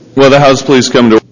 Will the House please come to...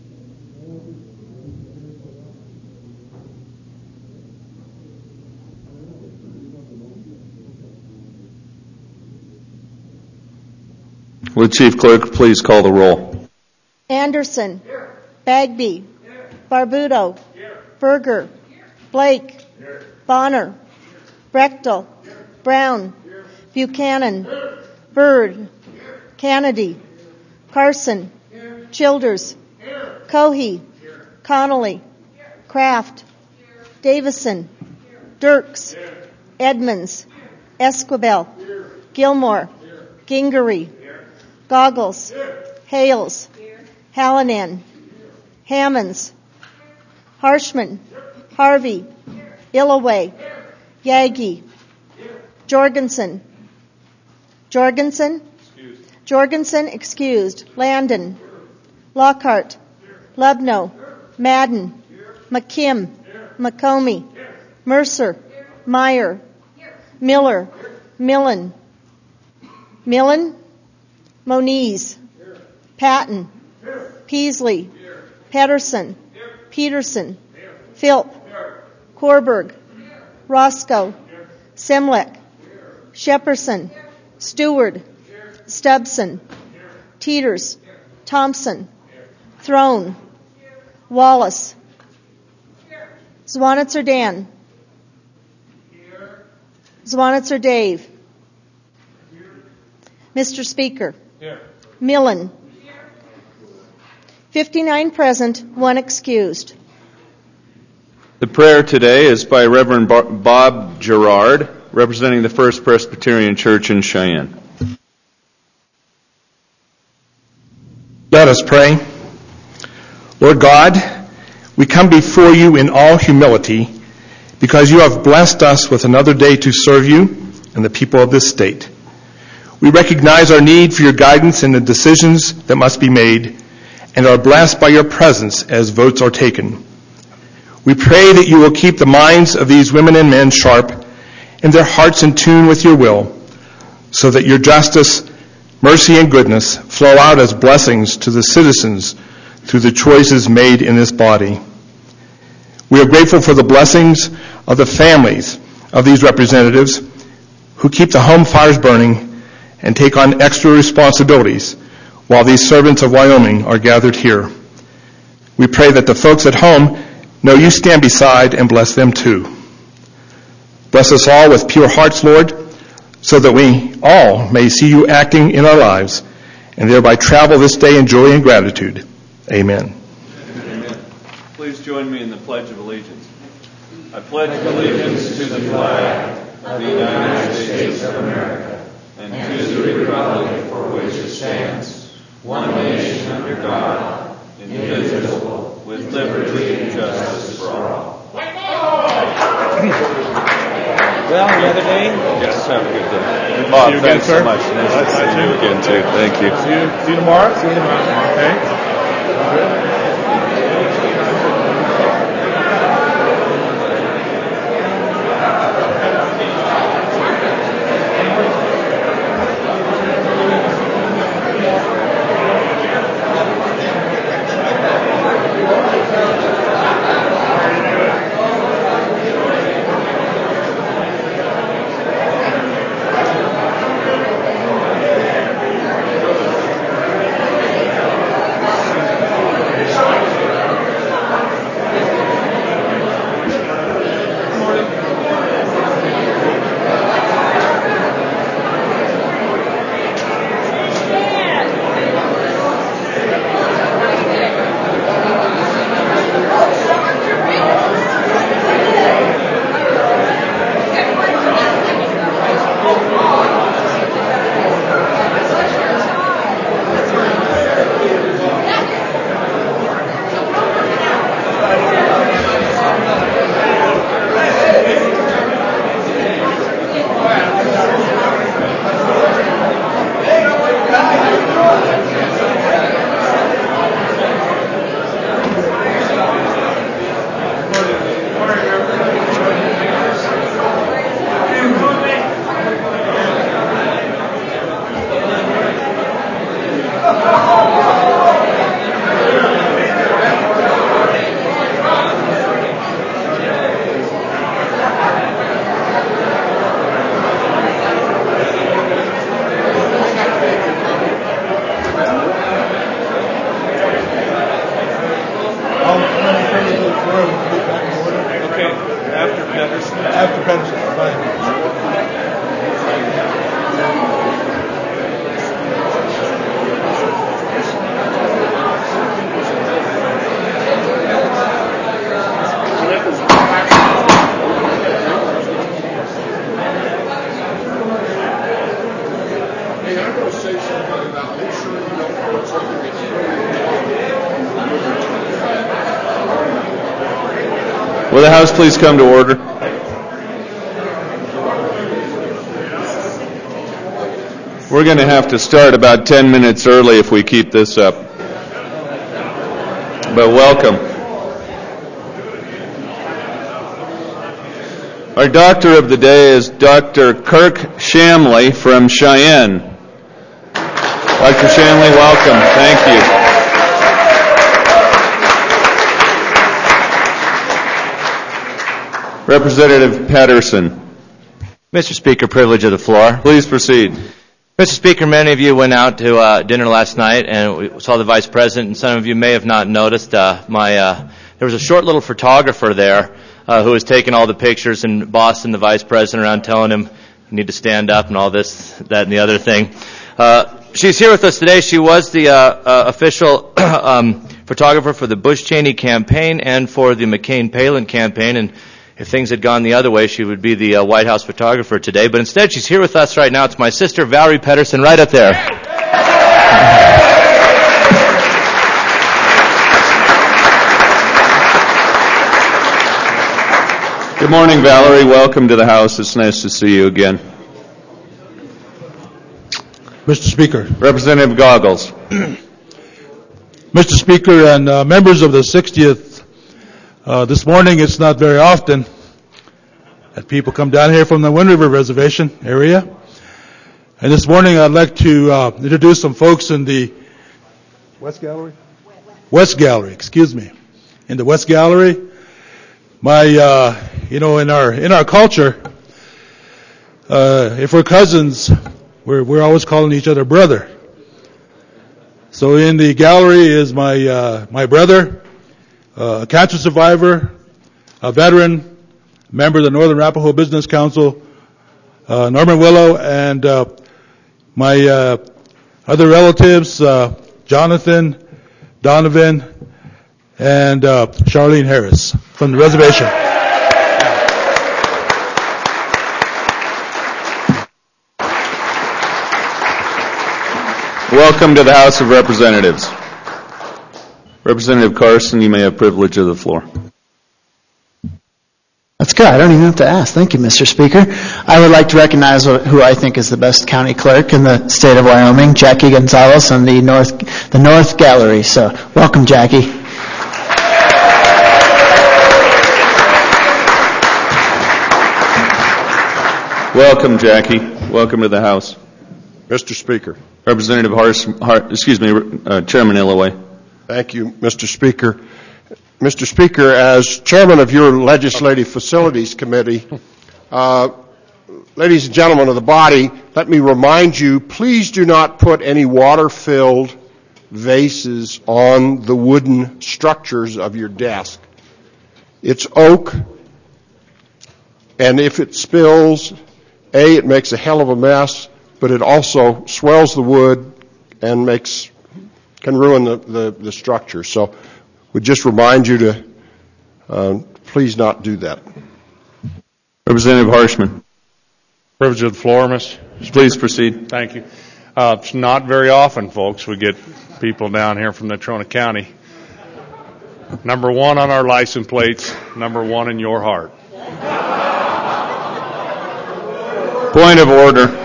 Will Chief Clerk please call the roll? Anderson. Here. Bagby. Here. Barbuto. Here. Berger. Here. Blake. Here. Bonner. Here. Brechtel. Here. Brown. Here. Buchanan. Here. Byrd. Here. Kennedy. Here. Carson. Here. Childers. Here. Cohey. Here. Connolly. Here. Kraft. Here. Davison. Here. Dirks. Here. Edmonds. Here. Esquivel. Here. Gilmore. Here. Gingery. Goggles. Here. Hales. Here. Hallinan. Here. Hammonds. Harshman. Here. Harvey. Here. Illaway. Here. Yagi. Here. Jorgensen. Jorgensen excused. Landon. Here. Lockhart. Here. Lubno. Here. Madden. Here. McKim. Here. McComey. Here. Mercer. Here. Meyer. Here. Miller. Here. Millen. Moniz. Here. Patton. Here. Peasley. Here. Pedersen. Here. Peterson. Here. Philp. Here. Korberg. Here. Roscoe. Here. Semlek. Here. Shepperson. Here. Stewart. Here. Stubson. Here. Teeters. Here. Thompson. Here. Throne. Here. Wallace. Here. Zwanitzer Dan. Here. Zwanitzer Dave. Here. Mr. Speaker. Here. Millen. 59 present, 1 excused. The prayer today is by Reverend Bob Gerard, representing the First Presbyterian Church in Cheyenne. Let us pray. Lord God, we come before you in all humility because you have blessed us with another day to serve you and the people of this state. We recognize our need for your guidance in the decisions that must be made and are blessed by your presence as votes are taken. We pray that you will keep the minds of these women and men sharp and their hearts in tune with your will so that your justice, mercy, and goodness flow out as blessings to the citizens through the choices made in this body. We are grateful for the blessings of the families of these representatives who keep the home fires burning and take on extra responsibilities while these servants of Wyoming are gathered here. We pray that the folks at home know you stand beside and bless them too. Bless us all with pure hearts, Lord, so that we all may see you acting in our lives and thereby travel this day in joy and gratitude. Amen. Amen. Please join me in the Pledge of Allegiance. I pledge allegiance to the flag of the United States of America and to the republic for which it stands, one nation under God, indivisible, with liberty and justice for all. Well, another day? Yes, have a good day. Bob, see you again, sir. So much. Nice to see you again, too. Thank you. See you tomorrow? See you tomorrow. Okay. Will the House please come to order? We're going to have to start about 10 minutes early if we keep this up. But welcome. Our doctor of the day is Dr. Kirk Shamley from Cheyenne. Dr. Shamley, welcome. Thank you. Representative Patterson. Mr. Speaker, privilege of the floor. Please proceed. Mr. Speaker, many of you went out to dinner last night and we saw the Vice President, and some of you may have not noticed there was a short little photographer there who was taking all the pictures and bossing the Vice President around, telling him you need to stand up and all this, that, and the other thing. She's here with us today. She was the official photographer for the Bush-Cheney campaign and for the McCain-Palin campaign, and if things had gone the other way, she would be the White House photographer today. But instead, she's here with us right now. It's my sister, Valerie Pedersen, right up there. Good morning, Valerie. Welcome to the House. It's nice to see you again. Mr. Speaker. Representative Goggles. Mr. Speaker and members of the 60th, this morning it's not very often that people come down here from the Wind River Reservation area. And this morning I'd like to introduce some folks in the West Gallery? West Gallery, excuse me. In the West Gallery. In our culture, if we're cousins, we're always calling each other brother. So in the gallery is my brother, a cancer survivor, a veteran, member of the Northern Arapaho Business Council, Norman Willow, and my other relatives, Jonathan, Donovan, and Charlene Harris from the reservation. Welcome to the House of Representatives. Representative Carson, you may have privilege of the floor. That's good. I don't even have to ask. Thank you, Mr. Speaker. I would like to recognize who I think is the best county clerk in the state of Wyoming, Jackie Gonzalez, on the North Gallery. So, welcome, Jackie. Welcome, Jackie. Welcome to the House. Mr. Speaker. Representative Chairman Illoway. Thank you, Mr. Speaker. Mr. Speaker, as chairman of your Legislative Facilities Committee, ladies and gentlemen of the body, let me remind you, please do not put any water-filled vases on the wooden structures of your desk. It's oak, and if it spills, it makes a hell of a mess, but it also swells the wood and can ruin the structure. So we just remind you to please not do that. Representative Harshman. Privilege of the floor, Mr. Please proceed. Thank you. It's not very often, folks, we get people down here from Natrona County. Number one on our license plates, number one in your heart. Point of order.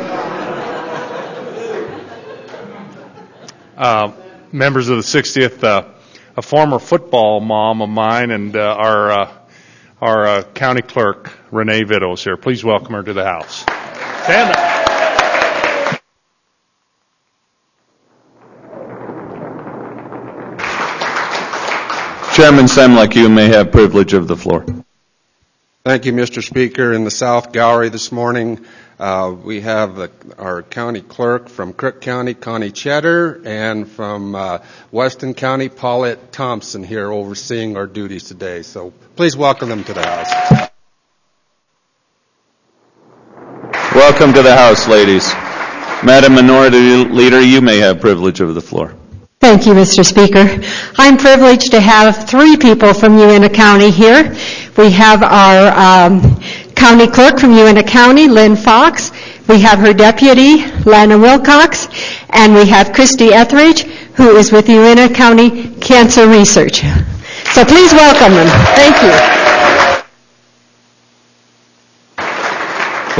Members of the 60th, a former football mom of mine and our county clerk, Renee Vitto, is here. Please welcome her to the House. Stand up. Chairman Semlek, you may have privilege of the floor. Thank you, Mr. Speaker. In the South Gallery this morning, we have our county clerk from Crook County, Connie Cheddar, and from Weston County, Paulette Thompson, here overseeing our duties today. So please welcome them to the House. Welcome to the House, ladies. Madam Minority Leader, you may have privilege of the floor. Thank you, Mr. Speaker. I'm privileged to have three people from Uintah County here. We have our county clerk from Uintah County, Lynn Fox. We have her deputy, Lana Wilcox. And we have Christy Etheridge, who is with Uintah County Cancer Research. So please welcome them. Thank you.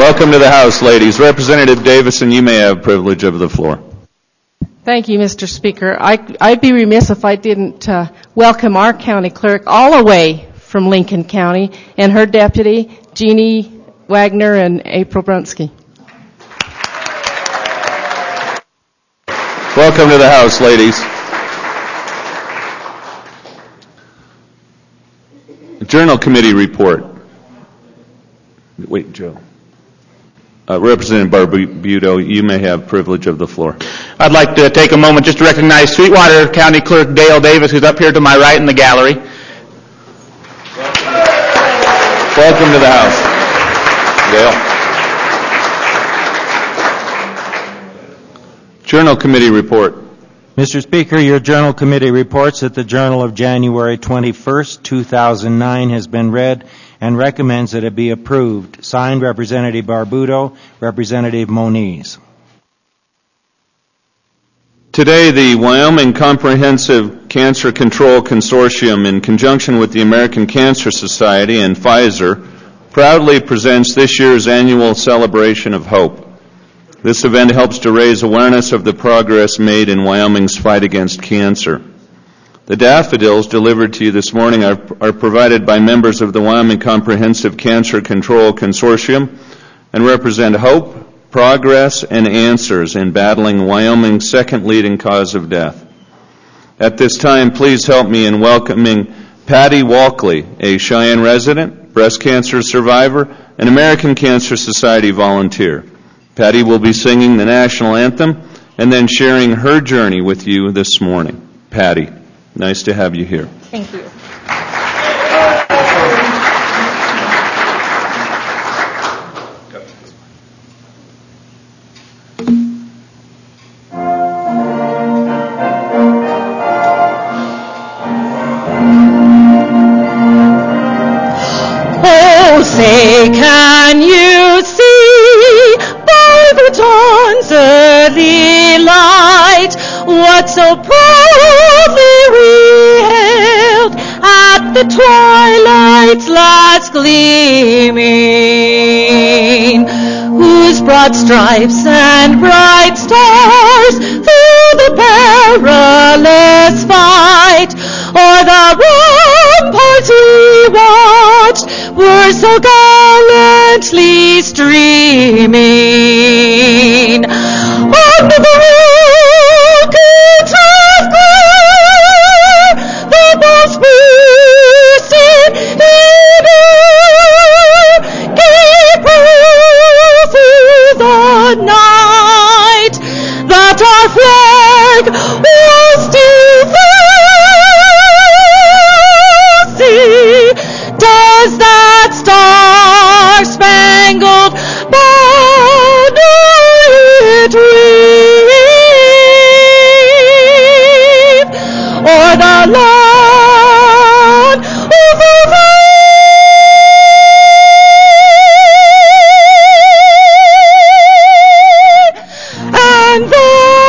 Welcome to the House, ladies. Representative Davison, you may have privilege of the floor. Thank you, Mr. Speaker. I'd be remiss if I didn't welcome our county clerk all the way from Lincoln County and her deputy, Jeannie Wagner and April Brunsky. Welcome to the House, ladies. Journal Committee report. Wait, Joe. Representative Barbuto, you may have privilege of the floor. I'd like to take a moment just to recognize Sweetwater County Clerk Dale Davis, who's up here to my right in the gallery. Welcome to the House. Dale. Journal Committee report. Mr. Speaker, your Journal Committee reports that the Journal of January 21st, 2009 has been read and recommends that it be approved. Signed, Representative Barbuto, Representative Moniz. Today, the Wyoming Comprehensive Cancer Control Consortium, in conjunction with the American Cancer Society and Pfizer, proudly presents this year's annual Celebration of Hope. This event helps to raise awareness of the progress made in Wyoming's fight against cancer. The daffodils delivered to you this morning are provided by members of the Wyoming Comprehensive Cancer Control Consortium and represent hope, progress, and answers in battling Wyoming's second leading cause of death. At this time, please help me in welcoming Patty Walkley, a Cheyenne resident, breast cancer survivor, and American Cancer Society volunteer. Patty will be singing the national anthem and then sharing her journey with you this morning. Patty, nice to have you here. Thank you. Oh, say, can you see by the dawn's early light what so proudly we hailed at the twilight's last gleaming, whose broad stripes and bright stars through the perilous fight o'er the ramparts we watched were so gallantly streaming. Under the rockets of glare, the most piercing in air gave proof through the night that our flag was still there. See, does that star-spangled banner it wave o'er the land of the free and the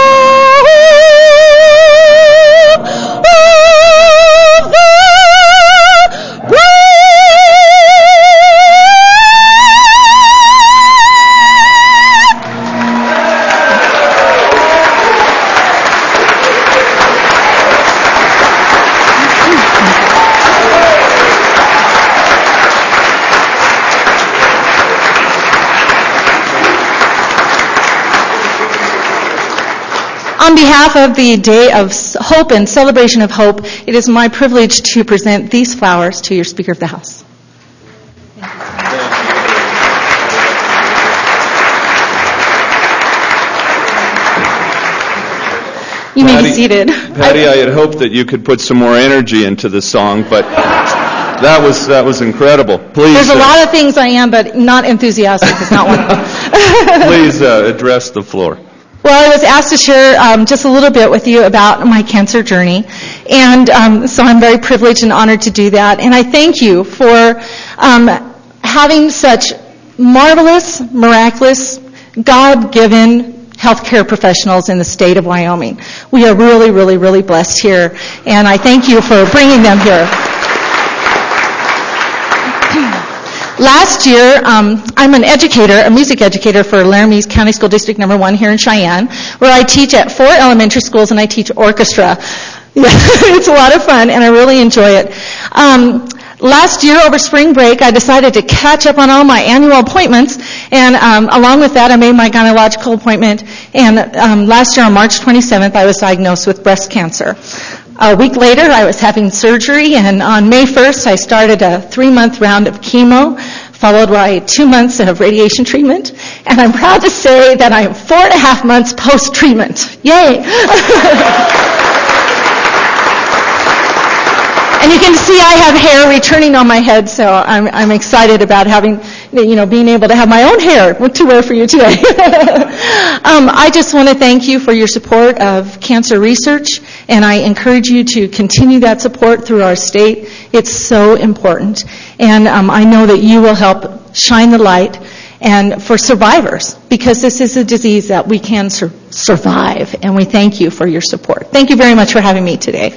home of the brave. On behalf of the Day of Hope and Celebration of Hope, it is my privilege to present these flowers to your Speaker of the House. You may be seated. Patty, I had hoped that you could put some more energy into the song, but that was incredible. Please. There's a lot of things I am, but not enthusiastic is not one of them. Please address the floor. Well, I was asked to share just a little bit with you about my cancer journey, and so I'm very privileged and honored to do that. And I thank you for having such marvelous, miraculous, God-given healthcare professionals in the state of Wyoming. We are really, really, really blessed here, and I thank you for bringing them here. Last year, I'm an educator, a music educator for Laramie County School District Number 1 here in Cheyenne, where I teach at 4 elementary schools and I teach orchestra. It's a lot of fun and I really enjoy it. Last year over spring break, I decided to catch up on all my annual appointments, and along with that, I made my gynecological appointment, and last year on March 27th, I was diagnosed with breast cancer. A week later, I was having surgery, and on May 1st, I started a 3-month round of chemo, followed by 2 months of radiation treatment, and I'm proud to say that I'm 4.5 months post-treatment. Yay! And you can see I have hair returning on my head, so I'm excited about having, being able to have my own hair to wear for you today. I just want to thank you for your support of cancer research, and I encourage you to continue that support through our state. It's so important, and I know that you will help shine the light and for survivors, because this is a disease that we can survive, and we thank you for your support. Thank you very much for having me today.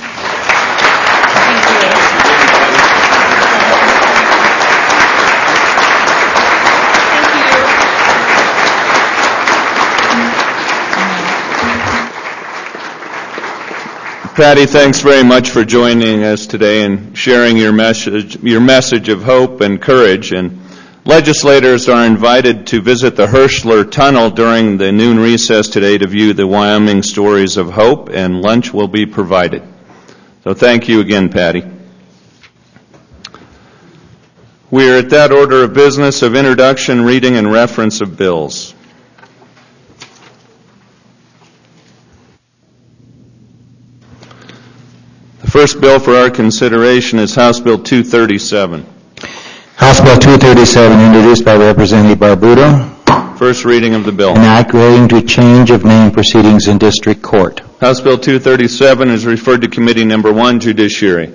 Patty, thanks very much for joining us today and sharing your message of hope and courage. And legislators are invited to visit the Hirschler Tunnel during the noon recess today to view the Wyoming stories of hope, and lunch will be provided. So thank you again, Patty. We are at that order of business of introduction, reading, and reference of bills. The first bill for our consideration is House Bill 237. House Bill 237, introduced by Representative Barbuto. First reading of the bill. An act relating to change of name proceedings in district court. House Bill 237 is referred to Committee Number 1, Judiciary.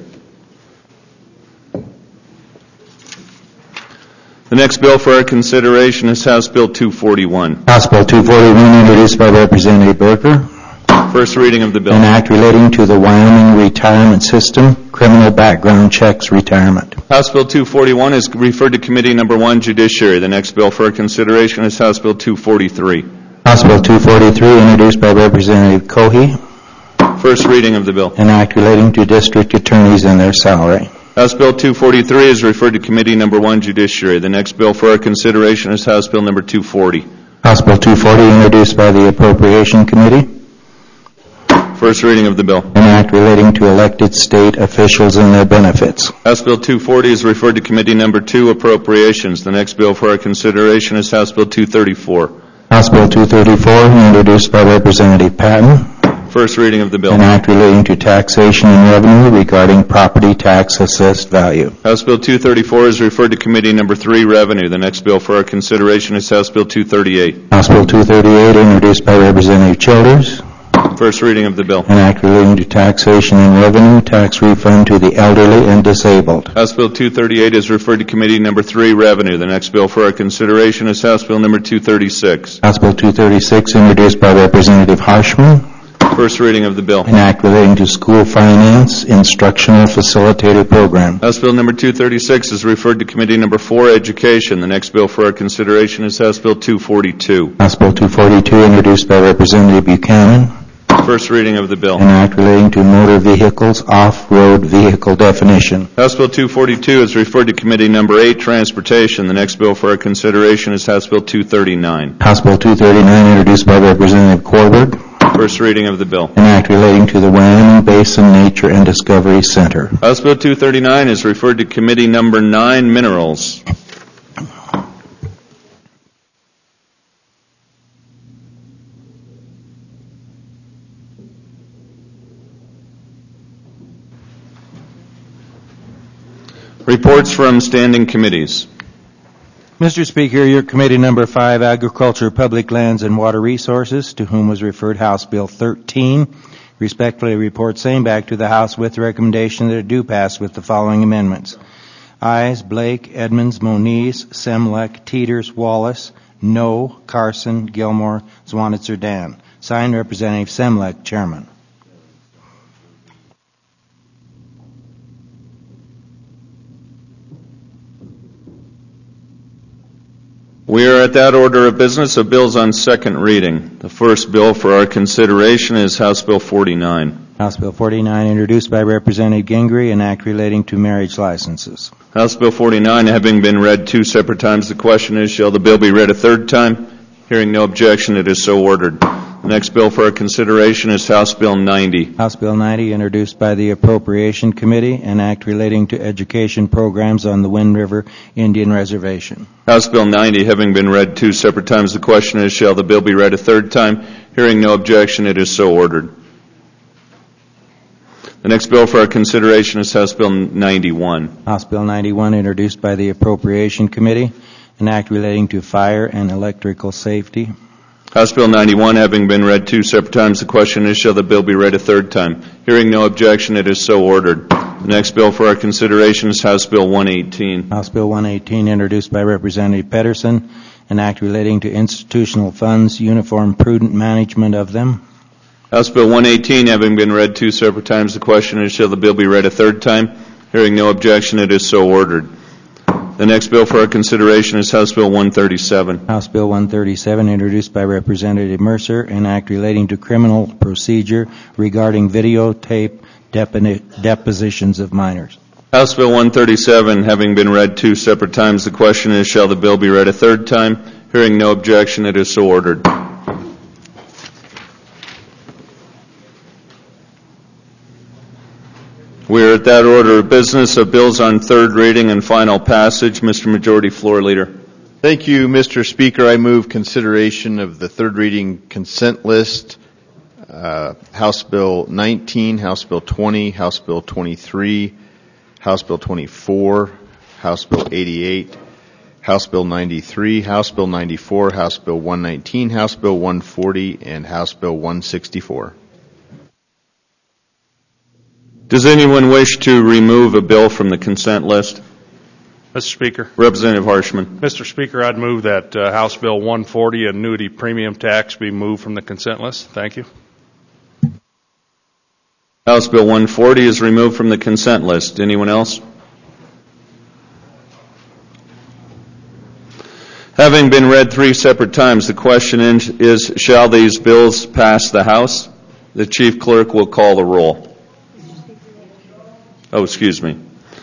The next bill for our consideration is House Bill 241. House Bill 241, introduced by Representative Berger. First reading of the bill. An act relating to the Wyoming retirement system, criminal background checks retirement. House Bill 241 is referred to Committee Number 1, Judiciary. The next bill for our consideration is House Bill 243. House Bill 243, introduced by Representative Cohey. First reading of the bill. An act relating to district attorneys and their salary. House Bill 243 is referred to Committee Number 1, Judiciary. The next bill for our consideration is House Bill Number 240. House Bill 240, introduced by the Appropriation Committee. First reading of the bill. An act relating to elected state officials and their benefits. House Bill 240 is referred to Committee Number 2, Appropriations. The next bill for our consideration is House Bill 234. House Bill 234, introduced by Representative Patton. First reading of the bill. An act relating to taxation and revenue regarding property tax assessed value. House Bill 234 is referred to Committee Number 3, Revenue. The next bill for our consideration is House Bill 238. House Bill 238, introduced by Representative Childers. First reading of the bill. An act relating to taxation and revenue, tax refund to the elderly and disabled. House Bill 238 is referred to Committee Number 3, Revenue. The next bill for our consideration is House Bill Number 236. House Bill 236, introduced by Representative Harshman. First reading of the bill. An act relating to school finance, instructional facilitator program. House Bill Number 236 is referred to Committee Number 4, Education. The next bill for our consideration is House Bill 242. House Bill 242, introduced by Representative Buchanan. First reading of the bill. An act relating to motor vehicles, off-road vehicle definition. House Bill 242 is referred to Committee Number 8, Transportation. The next bill for our consideration is House Bill 239. House Bill 239, introduced by Representative Korberg. First reading of the bill. An act relating to the Wyoming Basin Nature and Discovery Center. House Bill 239 is referred to Committee Number 9, Minerals. Reports from standing committees. Mr. Speaker, your Committee Number 5, Agriculture, Public Lands, and Water Resources, to whom was referred House Bill 13, respectfully reports same back to the House with the recommendation that it do pass with the following amendments. Ayes, Blake, Edmonds, Moniz, Semlek, Teeters, Wallace. No, Carson, Gilmore, Zwanitzer, Dan. Signed, Representative Semlek, Chairman. We are at that order of business of bills on second reading. The first bill for our consideration is House Bill 49. House Bill 49, introduced by Representative Gingrey, an act relating to marriage licenses. House Bill 49 having been read two separate times, the question is, shall the bill be read a third time? Hearing no objection, it is so ordered. The next bill for our consideration is House Bill 90. House Bill 90, introduced by the Appropriation Committee, an act relating to education programs on the Wind River Indian Reservation. House Bill 90 having been read two separate times, the question is, shall the bill be read a third time? Hearing no objection, it is so ordered. The next bill for our consideration is House Bill 91. House Bill 91, introduced by the Appropriation Committee, an act relating to fire and electrical safety. House Bill 91 having been read two separate times, the question is, shall the bill be read a third time? Hearing no objection, it is so ordered. The next bill for our consideration is House Bill 118. House Bill 118, introduced by Representative Pedersen, an act relating to institutional funds, uniform prudent management of them. House Bill 118 having been read two separate times, the question is, shall the bill be read a third time? Hearing no objection, it is so ordered. The next bill for our consideration is House Bill 137. House Bill 137, introduced by Representative Mercer, an act relating to criminal procedure regarding videotape depositions of minors. House Bill 137 having been read two separate times, the question is, shall the bill be read a third time? Hearing no objection, it is so ordered. We are at that order of business of bills on third reading and final passage. Mr. Majority Floor Leader. Thank you, Mr. Speaker. I move consideration of the third reading consent list, House Bill 19, House Bill 20, House Bill 23, House Bill 24, House Bill 88, House Bill 93, House Bill 94, House Bill 119, House Bill 140, and House Bill 164. Does anyone wish to remove a bill from the consent list? Mr. Speaker. Representative Harshman. Mr. Speaker, I'd move that House Bill 140, annuity premium tax, be moved from the consent list. Thank you. House Bill 140 is removed from the consent list. Anyone else? Having been read three separate times, the question is, shall these bills pass the House? The Chief Clerk will call the roll. Oh, excuse me.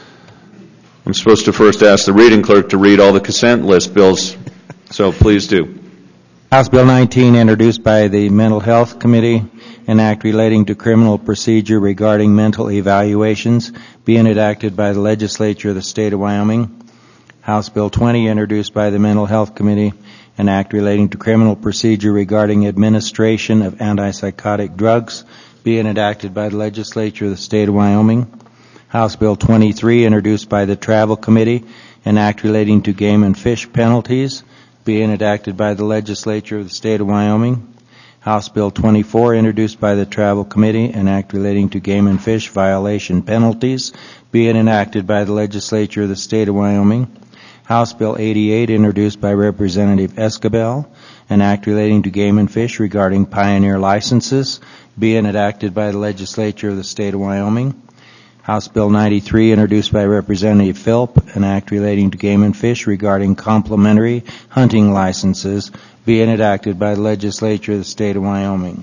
I'm supposed to first ask the reading clerk to read all the consent list bills, so please do. House Bill 19, introduced by the Mental Health Committee, an act relating to criminal procedure regarding mental evaluations, being enacted by the legislature of the state of Wyoming. House Bill 20, introduced by the Mental Health Committee, an act relating to criminal procedure regarding administration of antipsychotic drugs, being enacted by the legislature of the state of Wyoming. House Bill 23, introduced by the Travel Committee, an act relating to game and fish penalties, being enacted by the legislature of the state of Wyoming. House Bill 24, introduced by the Travel Committee, an act relating to game and fish violation penalties, being enacted by the legislature of the state of Wyoming. House Bill 88, introduced by Representative Escabel, an act relating to game and fish regarding pioneer licenses, being enacted by the legislature of the state of Wyoming. House Bill 93, introduced by Representative Philp, an act relating to game and fish regarding complementary hunting licenses, being enacted by the legislature of the state of Wyoming.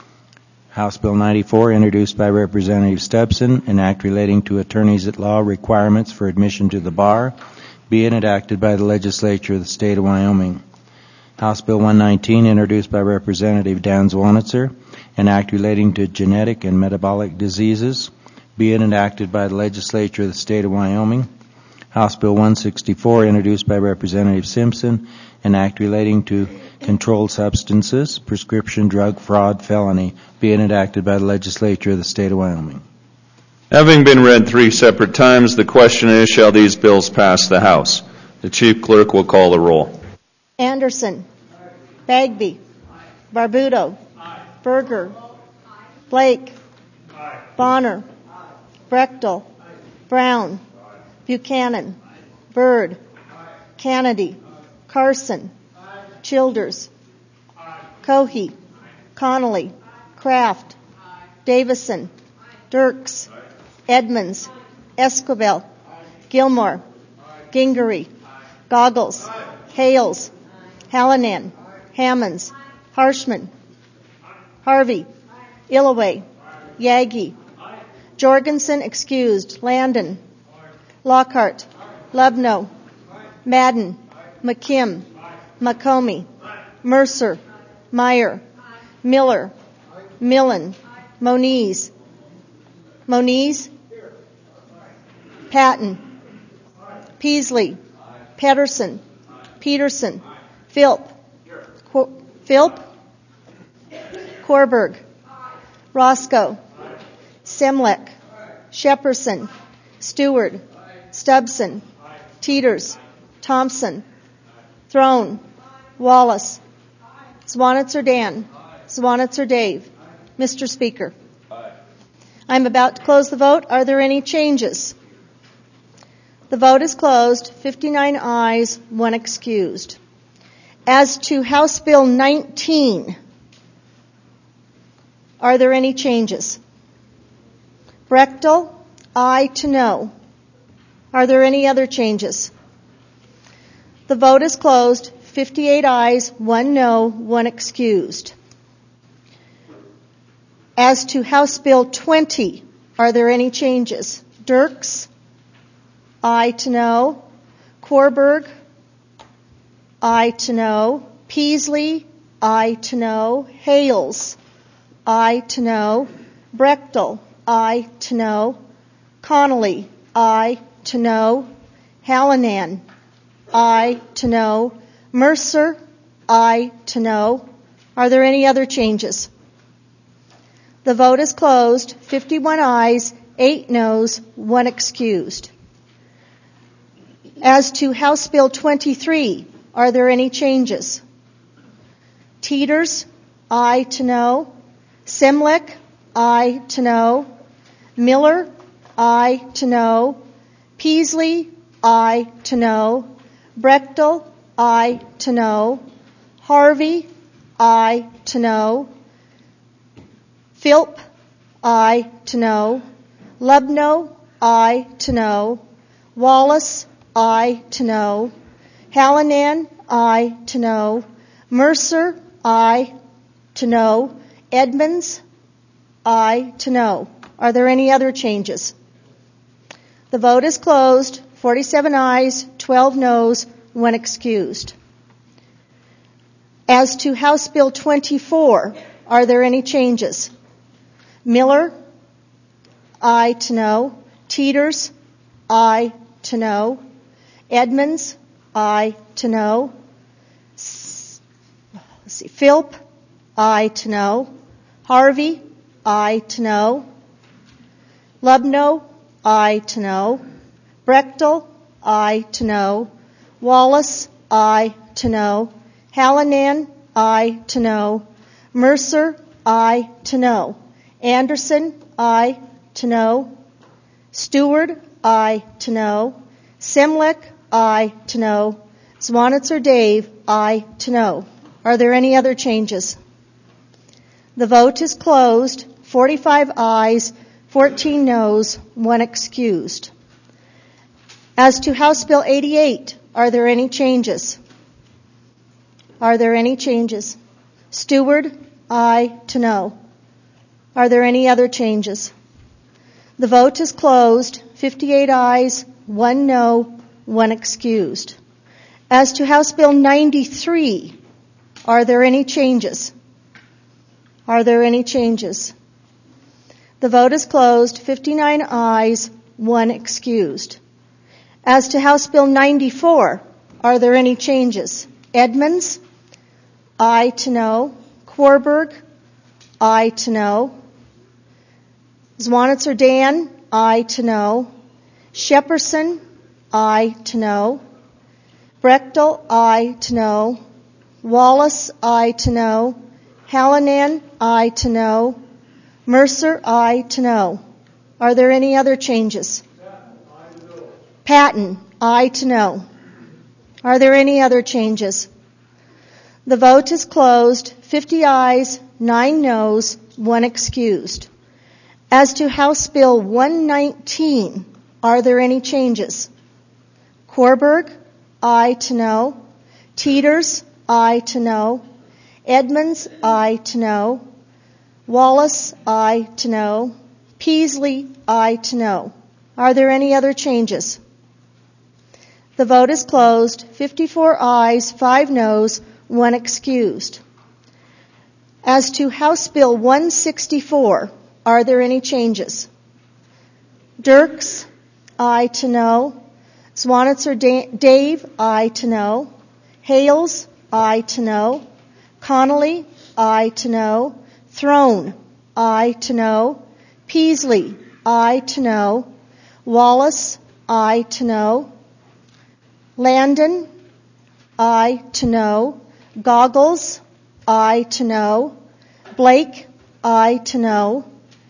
House Bill 94, introduced by Representative Stubson, an act relating to attorneys-at-law requirements for admission to the bar, being enacted by the legislature of the state of Wyoming. House Bill 119, introduced by Representative Dan Zwanitzer, an act relating to genetic and metabolic diseases, being enacted by the legislature of the state of Wyoming. House Bill 164, introduced by Representative Simpson, an act relating to controlled substances, prescription drug fraud felony, being enacted by the legislature of the state of Wyoming. Having been read three separate times, the question is, shall these bills pass the House? The Chief Clerk will call the roll. Anderson. Bagby. Barbuto. Berger. Blake. Bonner. Brechtel. Brown. Buchanan. Byrd. Kennedy. Carson. Childers. Cohey. Connolly. Kraft. Davison. Dirks. Edmonds. Esquivel. Gilmore. Gingery. Goggles. Hales. Hallinan, Hammonds, Harshman, Harvey, Illaway, Yagi, Jorgensen excused, Landon, Lockhart, Lubno, Madden, McKim, McComey, Mercer, Meyer, Miller, Millen, Moniz, Patton, Peasley, Pedersen, Peterson, Philp, Korberg, Roscoe, Semlek, Shepperson, Stewart, Stubson, Teeters, Thompson, Throne, Wallace, Zwanitzer Dan, Zwanitzer Dave. Mr. Speaker, I'm about to close the vote. Are there any changes? The vote is closed. 59 ayes, 1 excused. As to House Bill 19, are there any changes? Brechtel, aye to no. Are there any other changes? The vote is closed. 58 ayes, 1 no, 1 excused. As to House Bill 20, are there any changes? Dirks, aye to no. Korberg, aye to no. Peasley, aye to no. Hales, aye to no. Brechtel, aye to no. Connolly, aye to no. Hallinan, aye to no. Mercer, aye to no. Are there any other changes? The vote is closed. 51 ayes, 8 noes, 1 excused. As to House Bill 23, are there any changes? Teeters, aye to no. Semlek, aye to no. Miller, aye to no. Peasley, aye to no. Brechtel, aye to no. Harvey, aye to no. Philp, aye to no. Lubno, aye to no. Wallace, aye to no. Hallinan, aye to no. Mercer, aye to no. Edmonds, aye to no. Are there any other changes? The vote is closed. 47 ayes, 12 noes, 1 excused. As to House Bill 24, are there any changes? Miller, aye to no. Teeters, aye to no. Edmonds, aye to no. Philp, aye to no. Harvey, aye to no. Lubno, aye to no. Brechtel, aye to no. Wallace, aye to no. Hallinan, aye to no. Mercer, aye to no. Anderson, aye to no. Stewart, aye to no. Semlek, aye to no. Zwanitzer Dave, aye to no. Are there any other changes? The vote is closed. 45 ayes, 14 noes, 1 excused. As to House Bill 88, are there any changes? Are there any changes? Stewart, aye to no. Are there any other changes? The vote is closed. 58 ayes, 1 no, 1 excused. As to House Bill 93, are there any changes? Are there any changes? The vote is closed. 59 ayes, 1 excused. As to House Bill 94, are there any changes? Edmonds, aye to no. Korberg, aye to no. Zwanitzer Dan, aye to no. Shepperson, aye to no. Brechtel, aye to no. Wallace, aye to no. Hallinan, aye to no. Mercer, aye to no. Are there any other changes? Patton, aye to no. Are there any other changes? The vote is closed. 50 ayes, 9 noes, 1 excused. As to House Bill 119, are there any changes? Korberg, aye to no. Teeters, aye to no. Edmonds, aye to no. Wallace, aye to no. Peasley, aye to no. Are there any other changes? The vote is closed. 54 ayes, 5 noes, 1 excused. As to House Bill 164, are there any changes? Dirks, aye to no. Swanitzer Dave, aye to no. Hales, aye to no. Connolly, aye to no. Throne, aye to no. Peasley, aye to no. Wallace, aye to no. Landon, aye to no. Goggles, aye to no. Blake, aye to no.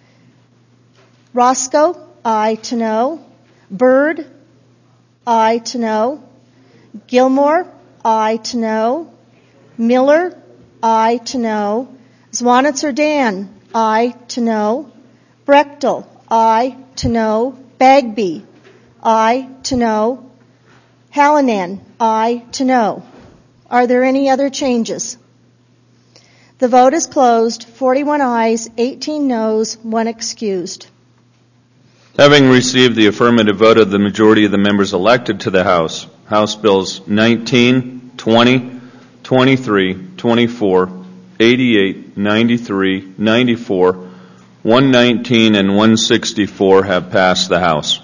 Roscoe, aye to no. Byrd, aye to no. Gilmore, aye to no. Miller, aye to no. Zwanitzer Dan, aye to no. Brechtel, aye to no. Bagby, aye to no. Hallinan, aye to no. Are there any other changes? The vote is closed. 41 ayes, 18 noes, 1 excused. Having received the affirmative vote of the majority of the members elected to the House, House Bills 19, 20, 23, 24, 88, 93, 94, 119, and 164 have passed the House.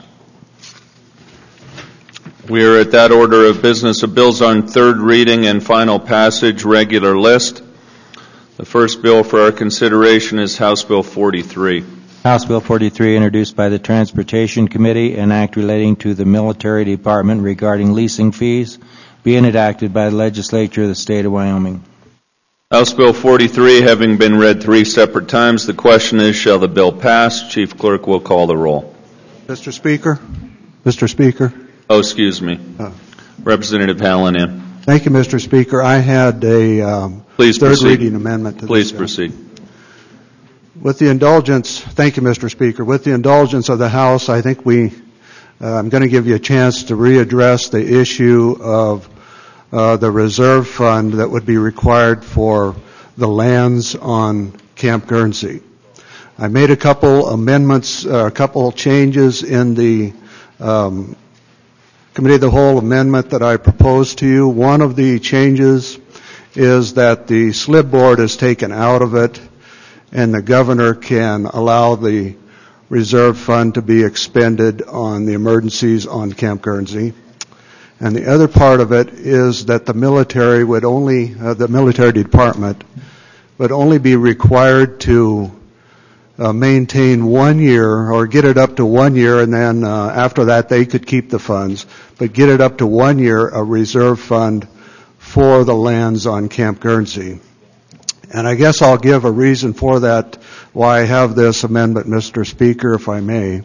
We are at that order of business of bills on third reading and final passage, regular list. The first bill for our consideration is House Bill 43. House Bill 43, introduced by the Transportation Committee, an act relating to the Military Department regarding leasing fees, being enacted by the Legislature of the State of Wyoming. House Bill 43 having been read 3 separate times, the question is, shall the bill pass? Chief Clerk will call the roll. Mr. Speaker. Mr. Speaker. Oh, excuse me. Representative Hallinan. Thank you, Mr. Speaker. I had a third reading amendment to Please this bill. proceed. With the indulgence, thank you, Mr. Speaker. With the indulgence of the House, I think I'm going to give you a chance to readdress the issue of the reserve fund that would be required for the lands on Camp Guernsey. I made a couple amendments, a couple changes in the Committee of the Whole amendment that I proposed to you. One of the changes is that the slib board is taken out of it, and the governor can allow the reserve fund to be expended on the emergencies on Camp Guernsey. And the other part of it is that the military would only, the military department would only be required to maintain 1 year, or get it up to 1 year, and then after that they could keep the funds, but get it up to 1 year, a reserve fund for the lands on Camp Guernsey. And I guess I'll give a reason for that, why I have this amendment, Mr. Speaker, if I may.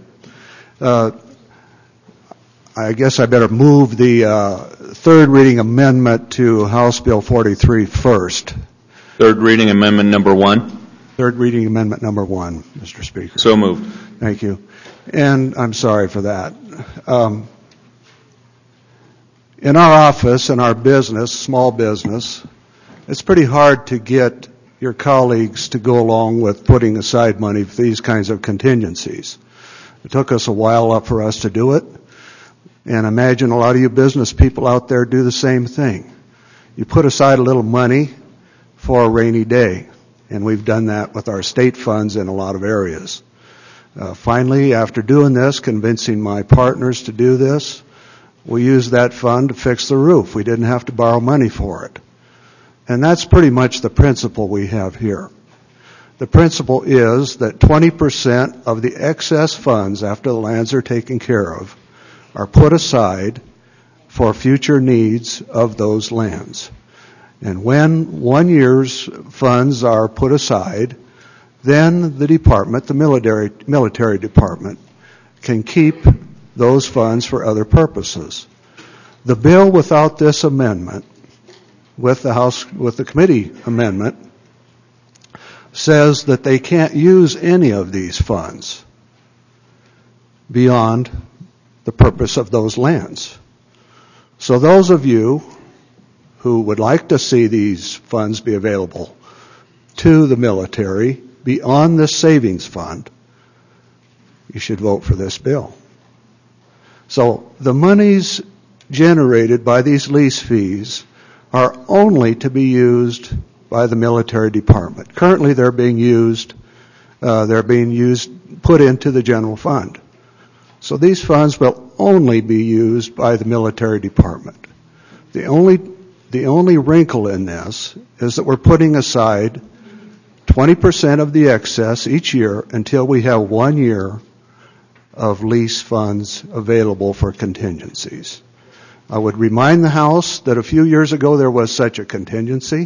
I guess I better move the third reading amendment to House Bill 43 first. Third reading amendment number 1. Third reading amendment number 1, Mr. Speaker. So moved. Thank you. And I'm sorry for that. In our office, in our business, small business, it's pretty hard to get your colleagues to go along with putting aside money for these kinds of contingencies. It took us a while for us to do it, and imagine a lot of you business people out there do the same thing. You put aside a little money for a rainy day, and we've done that with our state funds in a lot of areas. Finally, after doing this, convincing my partners to do this, we used that fund to fix the roof. We didn't have to borrow money for it. And that's pretty much the principle we have here. The principle is that 20% of the excess funds after the lands are taken care of are put aside for future needs of those lands. And when 1 year's funds are put aside, then the department, the military department, can keep those funds for other purposes. The bill without this amendment, with the committee amendment, says that they can't use any of these funds beyond the purpose of those lands. So those of you who would like to see these funds be available to the military beyond this savings fund, you should vote for this bill. So the monies generated by these lease fees are only to be used by the military department. Currently they're being used, put into the general fund. So these funds will only be used by the military department. The only wrinkle in this is that we're putting aside 20% of the excess each year until we have 1 year of lease funds available for contingencies. I would remind the House that a few years ago there was such a contingency.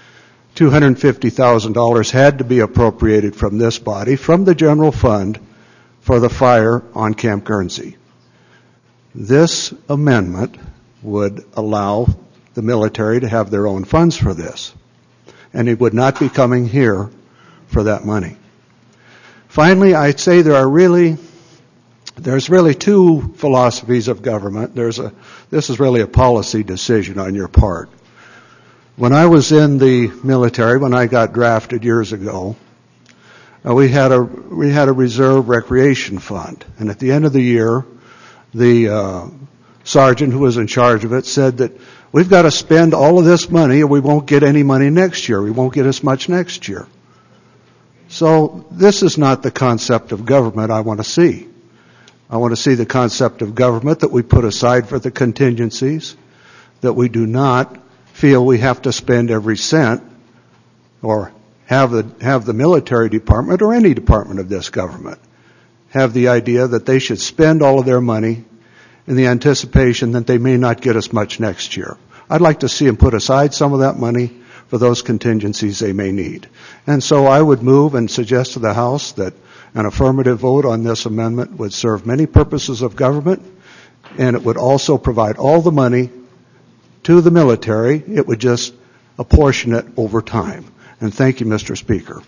$250,000 had to be appropriated from this body, from the general fund, for the fire on Camp Guernsey. This amendment would allow the military to have their own funds for this, and it would not be coming here for that money. Finally, I'd say there's really two philosophies of government. This is really a policy decision on your part. When I was in the military, when I got drafted years ago, we had a reserve recreation fund, and at the end of the year, the sergeant who was in charge of it said that we've got to spend all of this money or we won't get any money next year. We won't get as much next year. So this is not the concept of government I want to see. I want to see the concept of government that we put aside for the contingencies, that we do not feel we have to spend every cent or have the military department or any department of this government have the idea that they should spend all of their money in the anticipation that they may not get as much next year. I'd like to see them put aside some of that money for those contingencies they may need. And so I would move and suggest to the House that an affirmative vote on this amendment would serve many purposes of government, and it would also provide all the money to the military. It would just apportion it over time. And thank you, Mr. Speaker.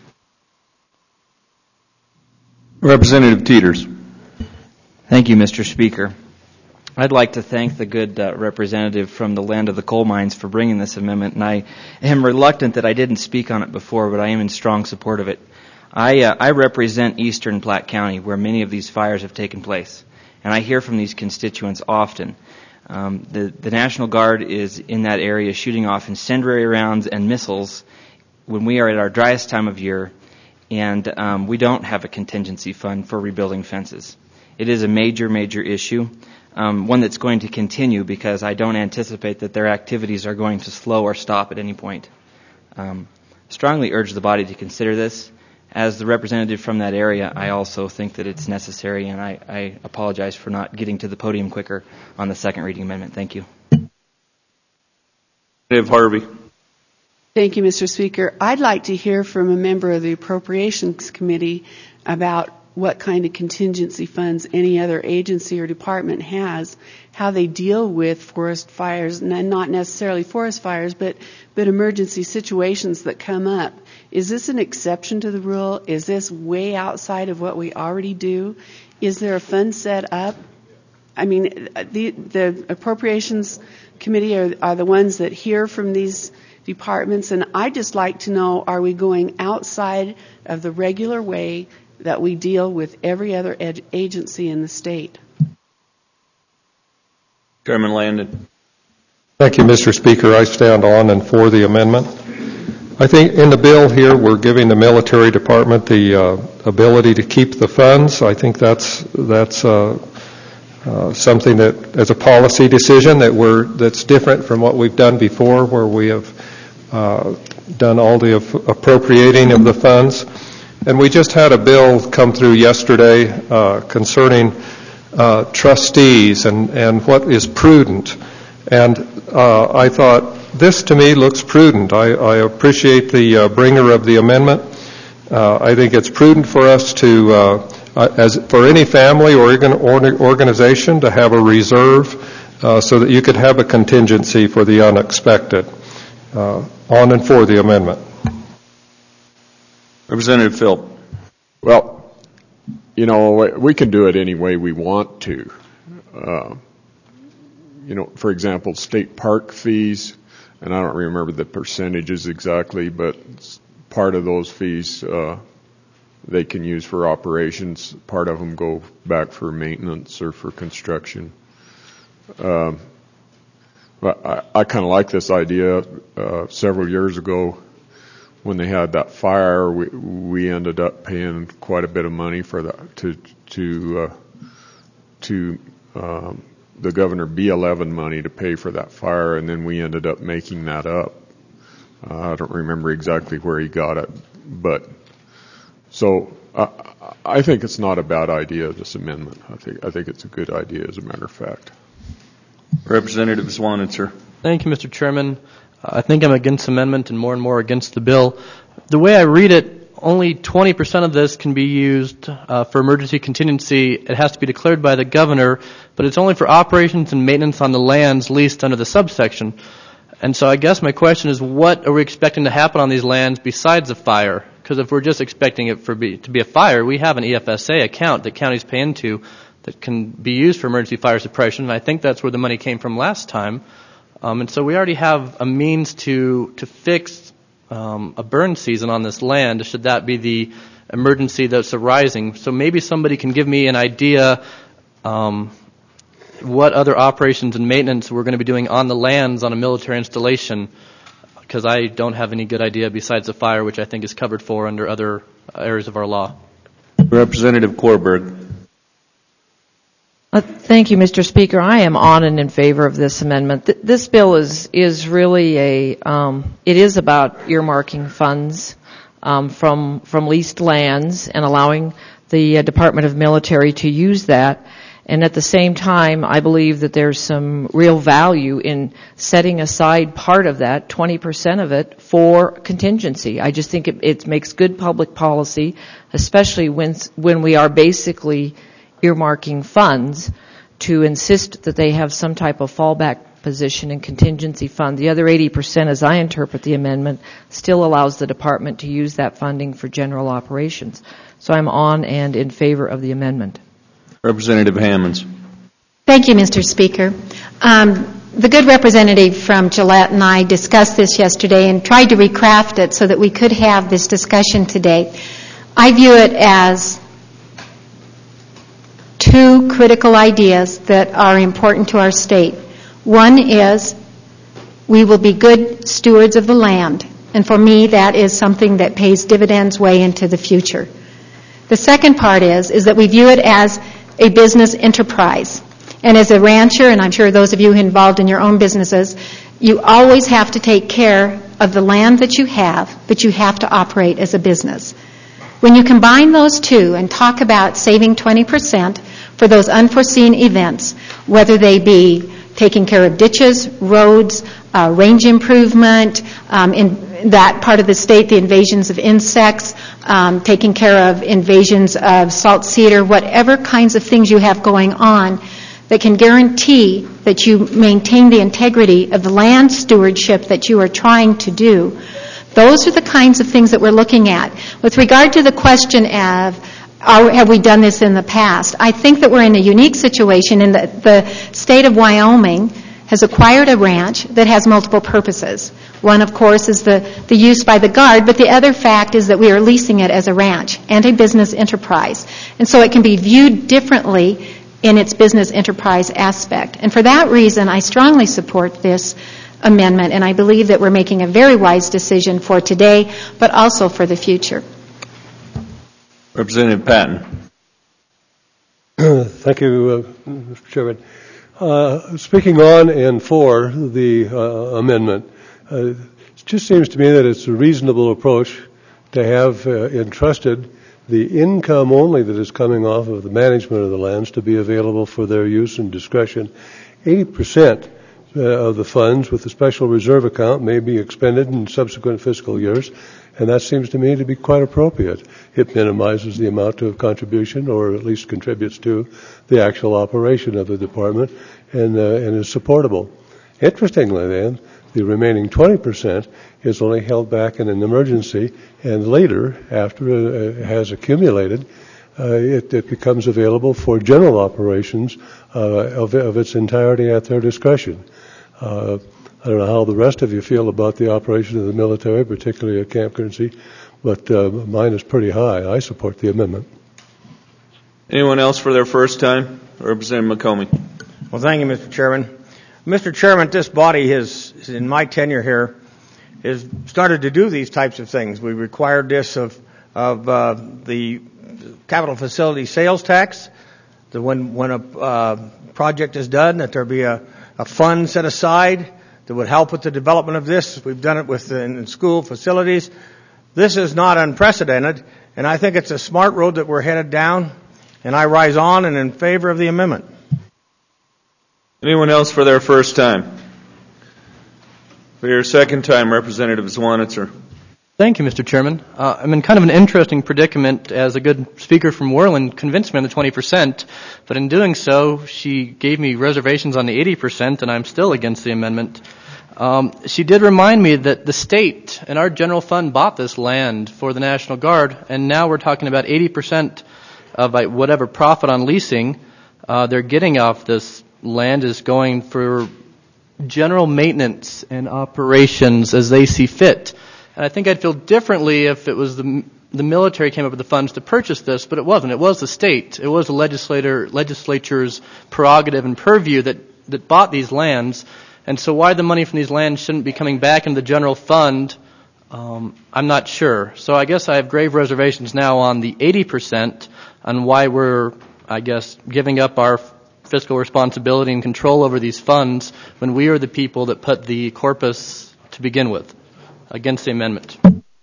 Representative Teeters. Thank you, Mr. Speaker. I'd like to thank the good representative from the land of the coal mines for bringing this amendment, and I am reluctant that I didn't speak on it before, but I am in strong support of it. I represent eastern Platte County, where many of these fires have taken place, and I hear from these constituents often. The National Guard is in that area shooting off incendiary rounds and missiles when we are at our driest time of year, and we don't have a contingency fund for rebuilding fences. It is a major, major issue, one that's going to continue because I don't anticipate that their activities are going to slow or stop at any point. Strongly urge the body to consider this. As the representative from that area, I also think that it's necessary, and I apologize for not getting to the podium quicker on the second reading amendment. Thank you. Representative Harvey. Thank you, Mr. Speaker. I'd like to hear from a member of the Appropriations Committee about what kind of contingency funds any other agency or department has, how they deal with forest fires, and not necessarily forest fires, but emergency situations that come up. Is this an exception to the rule? Is this way outside of what we already do? Is there a fund set up? I mean, the Appropriations Committee are the ones that hear from these departments, and I'd just like to know, are we going outside of the regular way that we deal with every other agency in the state? Chairman Landon. Thank you, Mr. Speaker. I stand on and for the amendment. I think in the bill here we're giving the military department the ability to keep the funds. I think that's something that, as a policy decision, that's different from what we've done before, where we have done all the appropriating of the funds. And we just had a bill come through yesterday concerning trustees and what is prudent. And I thought, this to me looks prudent. I appreciate the bringer of the amendment. I think it's prudent for us to, as for any family or organization, to have a reserve so that you could have a contingency for the unexpected. On and for the amendment. Representative Phil. Well, you know, we can do it any way we want to. You know, for example, state park fees. and I don't remember the percentages exactly, but part of those fees they can use for operations. Part of them go back for maintenance or for construction. But I kind of like this idea. Several years ago, when they had that fire, we ended up paying quite a bit of money for that to the Governor B11 money to pay for that fire, and then we ended up making that up. I don't remember exactly where he got it, but so I think it's not a bad idea, this amendment. I think it's a good idea, as a matter of fact. Representative Swanitzer. Thank you, Mr. Chairman. I think I'm against the amendment and more against the bill. The way I read it, only 20% of this can be used for emergency contingency. It has to be declared by the governor, but it's only for operations and maintenance on the lands leased under the subsection. And so I guess my question is, what are we expecting to happen on these lands besides a fire? Because if we're just expecting it to be a fire, we have an EFSA account that counties pay into that can be used for emergency fire suppression, and I think that's where the money came from last time. And so we already have a means to fix a burn season on this land, should that be the emergency that's arising. So maybe somebody can give me an idea what other operations and maintenance we're going to be doing on the lands on a military installation, because I don't have any good idea besides the fire, which I think is covered for under other areas of our law. Representative Korberg. Thank you, Mr. Speaker. I am on and in favor of this amendment. This bill is really it is about earmarking funds from leased lands and allowing the Department of Military to use that. And at the same time, I believe that there's some real value in setting aside part of that, 20% of it, for contingency. I just think it makes good public policy, especially when we are basically earmarking funds, to insist that they have some type of fallback position and contingency fund. The other 80%, as I interpret the amendment, still allows the department to use that funding for general operations. So I'm on and in favor of the amendment. Representative Hammonds. Thank you, Mr. Speaker. The good representative from Gillette and I discussed this yesterday and tried to recraft it so that we could have this discussion today. I view it as two critical ideas that are important to our state. One is we will be good stewards of the land, and for me that is something that pays dividends way into the future. The second part is that we view it as a business enterprise. And as a rancher, and I'm sure those of you involved in your own businesses, you always have to take care of the land that you have, but you have to operate as a business. When you combine those two and talk about saving 20% for those unforeseen events, whether they be taking care of ditches, roads, range improvement, in that part of the state, the invasions of insects, taking care of invasions of salt cedar, whatever kinds of things you have going on that can guarantee that you maintain the integrity of the land stewardship that you are trying to do. Those are the kinds of things that we're looking at. With regard to the question of have we done this in the past, I think that we're in a unique situation in that the state of Wyoming has acquired a ranch that has multiple purposes. One, of course, is the use by the Guard, but the other fact is that we are leasing it as a ranch and a business enterprise. And so it can be viewed differently in its business enterprise aspect. And for that reason, I strongly support this amendment, and I believe that we're making a very wise decision for today, but also for the future. Representative Patton. Thank you, Mr. Chairman. Speaking on and for the amendment, it just seems to me that it's a reasonable approach to have entrusted the income only that is coming off of the management of the lands to be available for their use and discretion. 80% of the funds with the special reserve account may be expended in subsequent fiscal years, and that seems to me to be quite appropriate. It minimizes the amount of contribution, or at least contributes to the actual operation of the department, and is supportable. Interestingly, then, the remaining 20% is only held back in an emergency, and later, after it has accumulated, it becomes available for general operations of its entirety at their discretion. I don't know how the rest of you feel about the operation of the military, particularly at Camp Guernsey, but mine is pretty high. I support the amendment. Anyone else for their first time? Representative McComey. Well, thank you, Mr. Chairman. Mr. Chairman, this body has, in my tenure here, has started to do these types of things. We required this of the capital facility sales tax, that when a project is done, that there be a fund set aside that would help with the development of this. We've done it in school facilities. This is not unprecedented, and I think it's a smart road that we're headed down, and I rise on and in favor of the amendment. Anyone else for their first time? For your second time, Representative Zwanitzer. Thank you, Mr. Chairman. I'm in kind of an interesting predicament, as a good speaker from Worland convinced me on the 20%, but in doing so, she gave me reservations on the 80%, and I'm still against the amendment. She did remind me that the state and our general fund bought this land for the National Guard, and now we're talking about 80% of whatever profit on leasing they're getting off this land is going for general maintenance and operations as they see fit. And I think I'd feel differently if it was the military came up with the funds to purchase this, but it wasn't. It was the state. It was the legislature's prerogative and purview that bought these lands. And so why the money from these lands shouldn't be coming back into the general fund, I'm not sure. So I guess I have grave reservations now on the 80% on why we're, I guess, giving up our fiscal responsibility and control over these funds when we are the people that put the corpus to begin with. Against the amendment.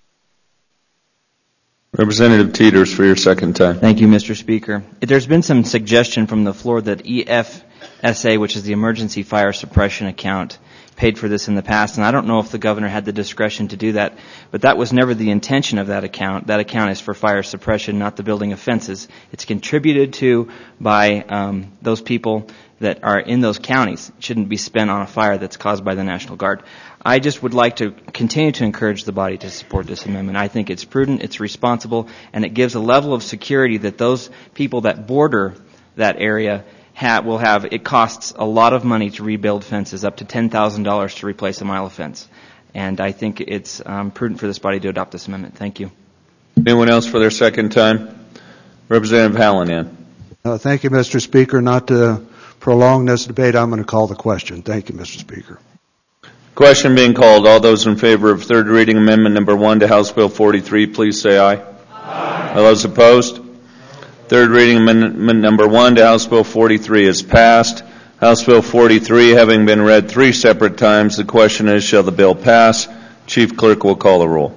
Representative Teeters for your second time. Thank you, Mr. Speaker. There's been some suggestion from the floor that EFSA, which is the Emergency Fire Suppression Account, paid for this in the past, and I don't know if the governor had the discretion to do that, but that was never the intention of that account. That account is for fire suppression, not the building of fences. It's contributed to by those people that are in those counties. It shouldn't be spent on a fire that's caused by the National Guard. I just would like to continue to encourage the body to support this amendment. I think it's prudent, it's responsible, and it gives a level of security that those people that border that area will have. It costs a lot of money to rebuild fences, up to $10,000 to replace a mile of fence. And I think it's prudent for this body to adopt this amendment. Thank you. Anyone else for their second time? Representative Hallinan. Thank you, Mr. Speaker. Not to prolong this debate, I'm going to call the question. Thank you, Mr. Speaker. Question being called. All those in favor of third reading amendment number 1 to House Bill 43, please say aye. Aye. All those opposed? Third reading amendment number 1 to House Bill 43 is passed. House Bill 43 having been read 3 separate times, the question is, shall the bill pass? Chief Clerk will call the roll.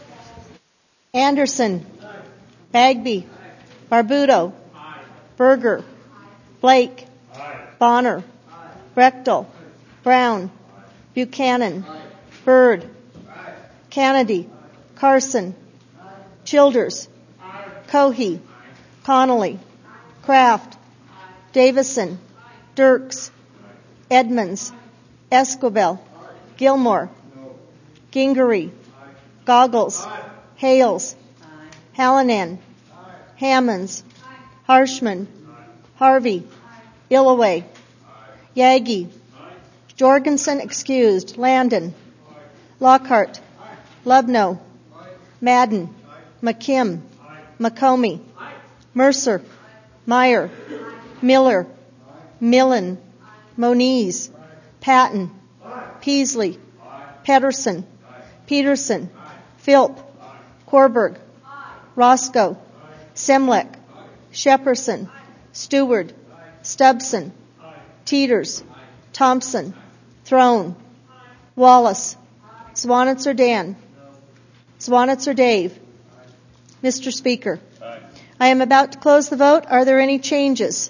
Anderson. Bagby. Barbuto. Berger. Blake. Bonner. Brechtel. Brown. Buchanan. Byrd. Kennedy. Carson. Childers. Cohey. Connolly. Kraft. Davison. Dirks. Edmonds. Esquivel. Gilmore. Gingery. Goggles. Hales. Hallinan. Hammonds. Harshman. Harvey. Illaway. Yagi. Jorgensen excused. Landon. Lockhart. Lubno. Madden. McKim. McComey. Mercer. Meyer. Miller. Millen. Moniz. Patton. Peasley. Pedersen. Peterson. Philp. Korberg. Roscoe. Semlek. Shepperson. Stewart. Stubson. Teeters. Thompson. Throne. Wallace. Zwanitzer Dan. Zwanitzer Dave. Mr. Speaker, I am about to close the vote. Are there any changes?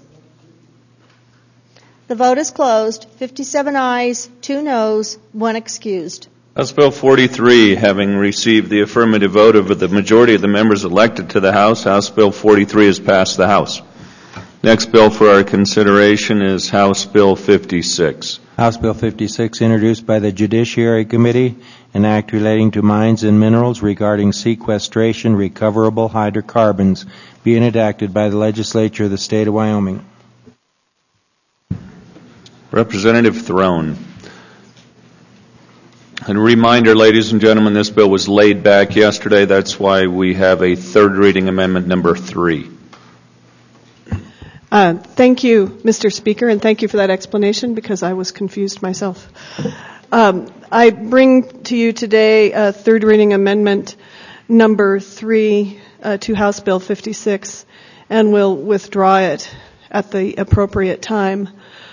The vote is closed. 57 ayes, 2 noes, 1 excused. House Bill 43, having received the affirmative vote of the majority of the members elected to the House, House Bill 43 has passed the House. Next bill for our consideration is House Bill 56. House Bill 56, introduced by the Judiciary Committee, an act relating to mines and minerals regarding sequestration recoverable hydrocarbons, being enacted by the legislature of the state of Wyoming. Representative Throne. A reminder, ladies and gentlemen, this bill was laid back yesterday. That's why we have a third reading amendment number 3. Thank you, Mr. Speaker, and thank you for that explanation because I was confused myself. I bring to you today a third reading amendment number 3 to House Bill 56 and will withdraw it at the appropriate time.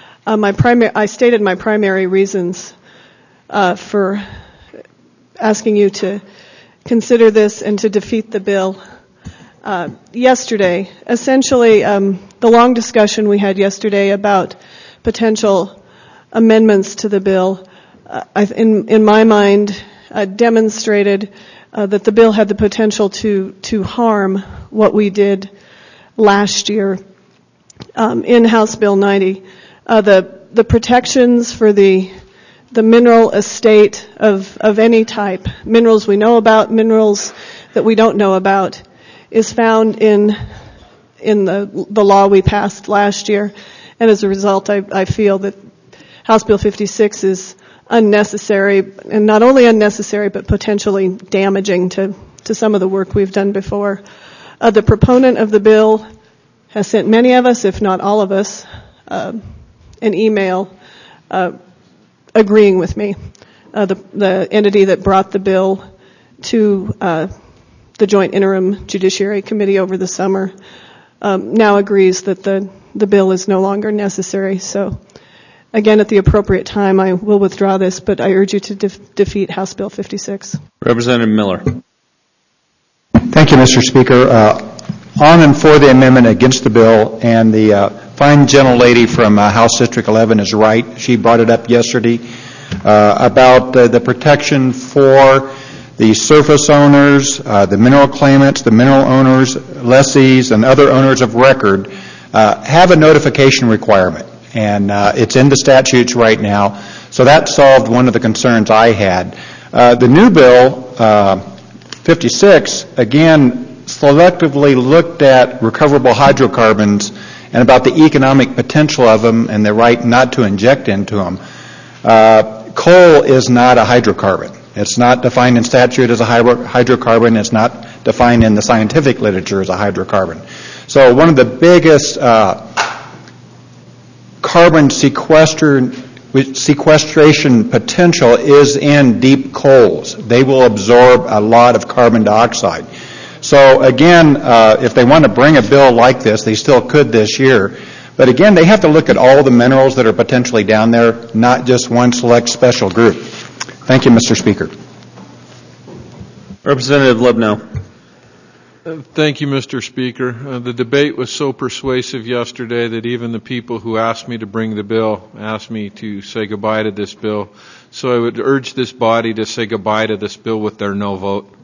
I stated my primary reasons for asking you to consider this and to defeat the bill yesterday. Essentially, the long discussion we had yesterday about potential amendments to the bill, in my mind, demonstrated that the bill had the potential to harm what we did last year in House Bill 90. The protections for the mineral estate of any type, minerals we know about, minerals that we don't know about, is found in the law we passed last year. And as a result, I feel that House Bill 56 is unnecessary, and not only unnecessary, but potentially damaging to some of the work we've done before. The proponent of the bill has sent many of us, if not all of us, an email agreeing with me. The entity that brought the bill to the Joint Interim Judiciary Committee over the summer now agrees that the bill is no longer necessary. So, again, at the appropriate time, I will withdraw this, but I urge you to defeat House Bill 56. Representative Miller. Thank you, Mr. Speaker. On and for the amendment, against the bill, and the fine gentlelady from House District 11 is right. She brought it up yesterday about the protection for the surface owners, the mineral claimants, the mineral owners, lessees, and other owners of record have a notification requirement. And it's in the statutes right now. So that solved one of the concerns I had. The new bill, 56, again, selectively looked at recoverable hydrocarbons and about the economic potential of them and the right not to inject into them. Coal is not a hydrocarbon. It's not defined in statute as a hydrocarbon. It's not defined in the scientific literature as a hydrocarbon. So one of the biggest carbon sequestration potential is in deep coals. They will absorb a lot of carbon dioxide. So again, if they want to bring a bill like this, they still could this year. But again, they have to look at all the minerals that are potentially down there, not just one select special group. Thank you, Mr. Speaker. Representative Lubnow. Thank you, Mr. Speaker. The debate was so persuasive yesterday that even the people who asked me to bring the bill asked me to say goodbye to this bill. So I would urge this body to say goodbye to this bill with their no vote.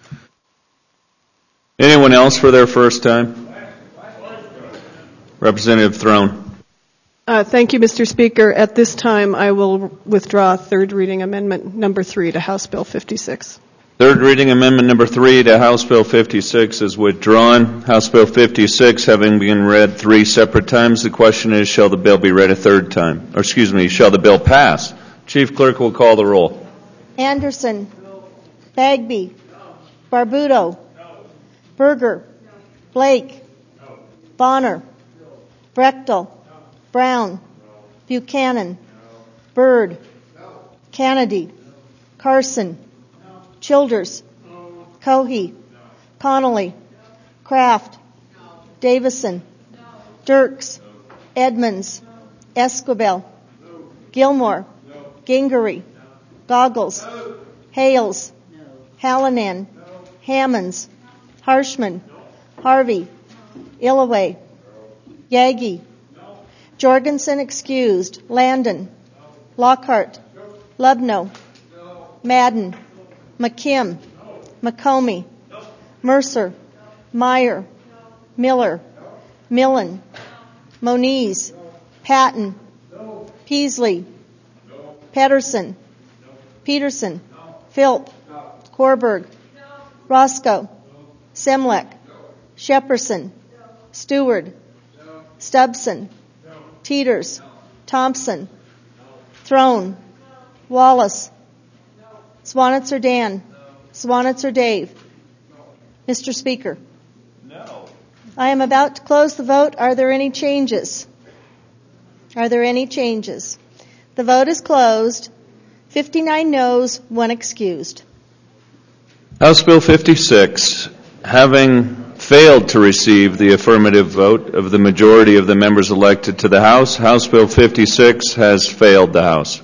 Anyone else for their first time? Representative Throne. Thank you, Mr. Speaker. At this time, I will withdraw third reading amendment number 3 to House Bill 56. Third reading amendment number 3 to House Bill 56 is withdrawn. House Bill 56 having been read 3 separate times, the question is, shall the bill be read a third time? Or excuse me, shall the bill pass? Chief Clerk will call the roll. Anderson. Bagby. Barbuto. Berger. Blake. Bonner. Brechtel. Brown. Buchanan. Byrd. Kennedy. Carson. Childers. Cohey. Connolly. Kraft. Davison. Dirks. Edmonds. Esquivel. Gilmore. Gingery. Goggles. Hales. Hallinan. Hammonds. Harshman. Harvey. Illaway. Yagi. Jorgensen excused. Landon. Lockhart. Lubno. Madden. McKim. McComey. Mercer. Meyer. Miller. Millen. Moniz. Patton. Peasley. Pedersen. Peterson. Philp. Korberg. Roscoe. Semlek. Shepperson. Stewart. Stubson. Teeters. Thompson. Throne. Wallace. Swanitzer Dan. Swanitzer Dave. Mr. Speaker. No. I am about to close the vote. Are there any changes? Are there any changes? The vote is closed. 59 noes, 1 excused. House Bill 56, having failed to receive the affirmative vote of the majority of the members elected to the House, House Bill 56 has failed the House.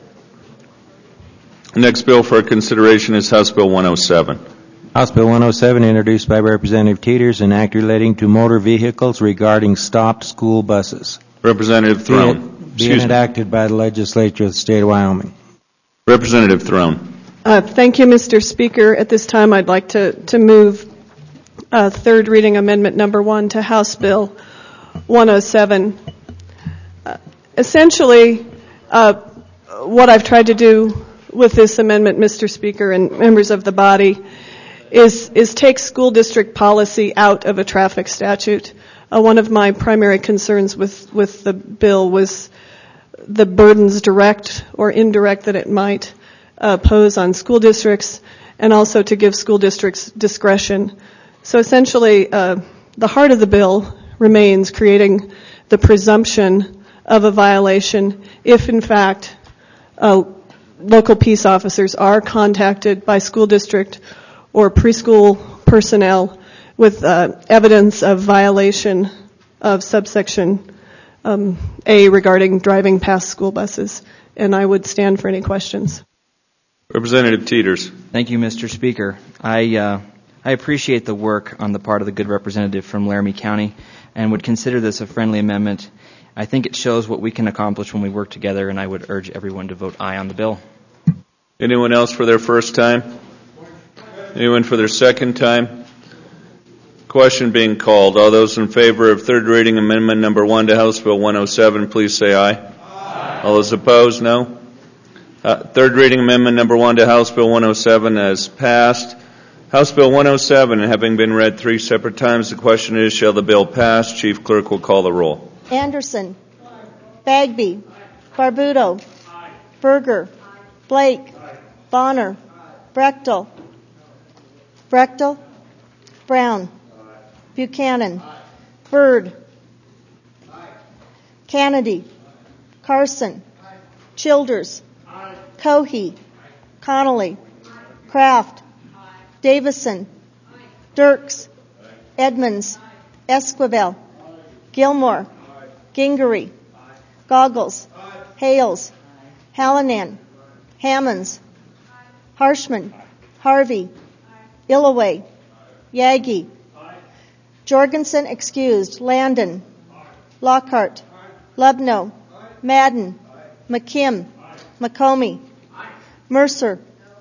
The next bill for consideration is House Bill 107. House Bill 107, introduced by Representative Teeters, an act relating to motor vehicles regarding stopped school buses. Representative Throne. Being enacted by the legislature of the state of Wyoming. Representative Throne. Thank you, Mr. Speaker. At this time, I'd like to move third reading amendment number 1 to House Bill 107. Essentially, what I've tried to do with this amendment, Mr. Speaker and members of the body, is take school district policy out of a traffic statute. One of my primary concerns with the bill was the burdens, direct or indirect, that it might pose on school districts, and also to give school districts discretion. So essentially, the heart of the bill remains creating the presumption of a violation if, in fact, local peace officers are contacted by school district or preschool personnel with evidence of violation of subsection A regarding driving past school buses. And I would stand for any questions. Representative Teeters. Thank you, Mr. Speaker. I appreciate the work on the part of the good representative from Laramie County and would consider this a friendly amendment. I think it shows what we can accomplish when we work together, and I would urge everyone to vote aye on the bill. Anyone else for their first time? Anyone for their second time? Question being called. All those in favor of third reading amendment number 1 to House Bill 107, please say aye. Aye. All those opposed, no. Third reading amendment number 1 to House Bill 107 has passed. House Bill 107 having been read 3 separate times, the question is, shall the bill pass? Chief Clerk will call the roll. Anderson. Bagby. Barbuto. Berger. Blake. Bonner. Brechtel. Brown. Buchanan. Byrd. Kennedy. Carson. Childers. Cohey. Connolly. Kraft. Davison. Dirks. Edmonds. Esquivel. Gilmore. Gingery. Goggles. Hales. Hallinan. Hammonds. Harshman. Harvey. Illaway. Yagi. Jorgensen excused. Landon. Lockhart. Lubno. Madden. McKim. McComey. Mercer.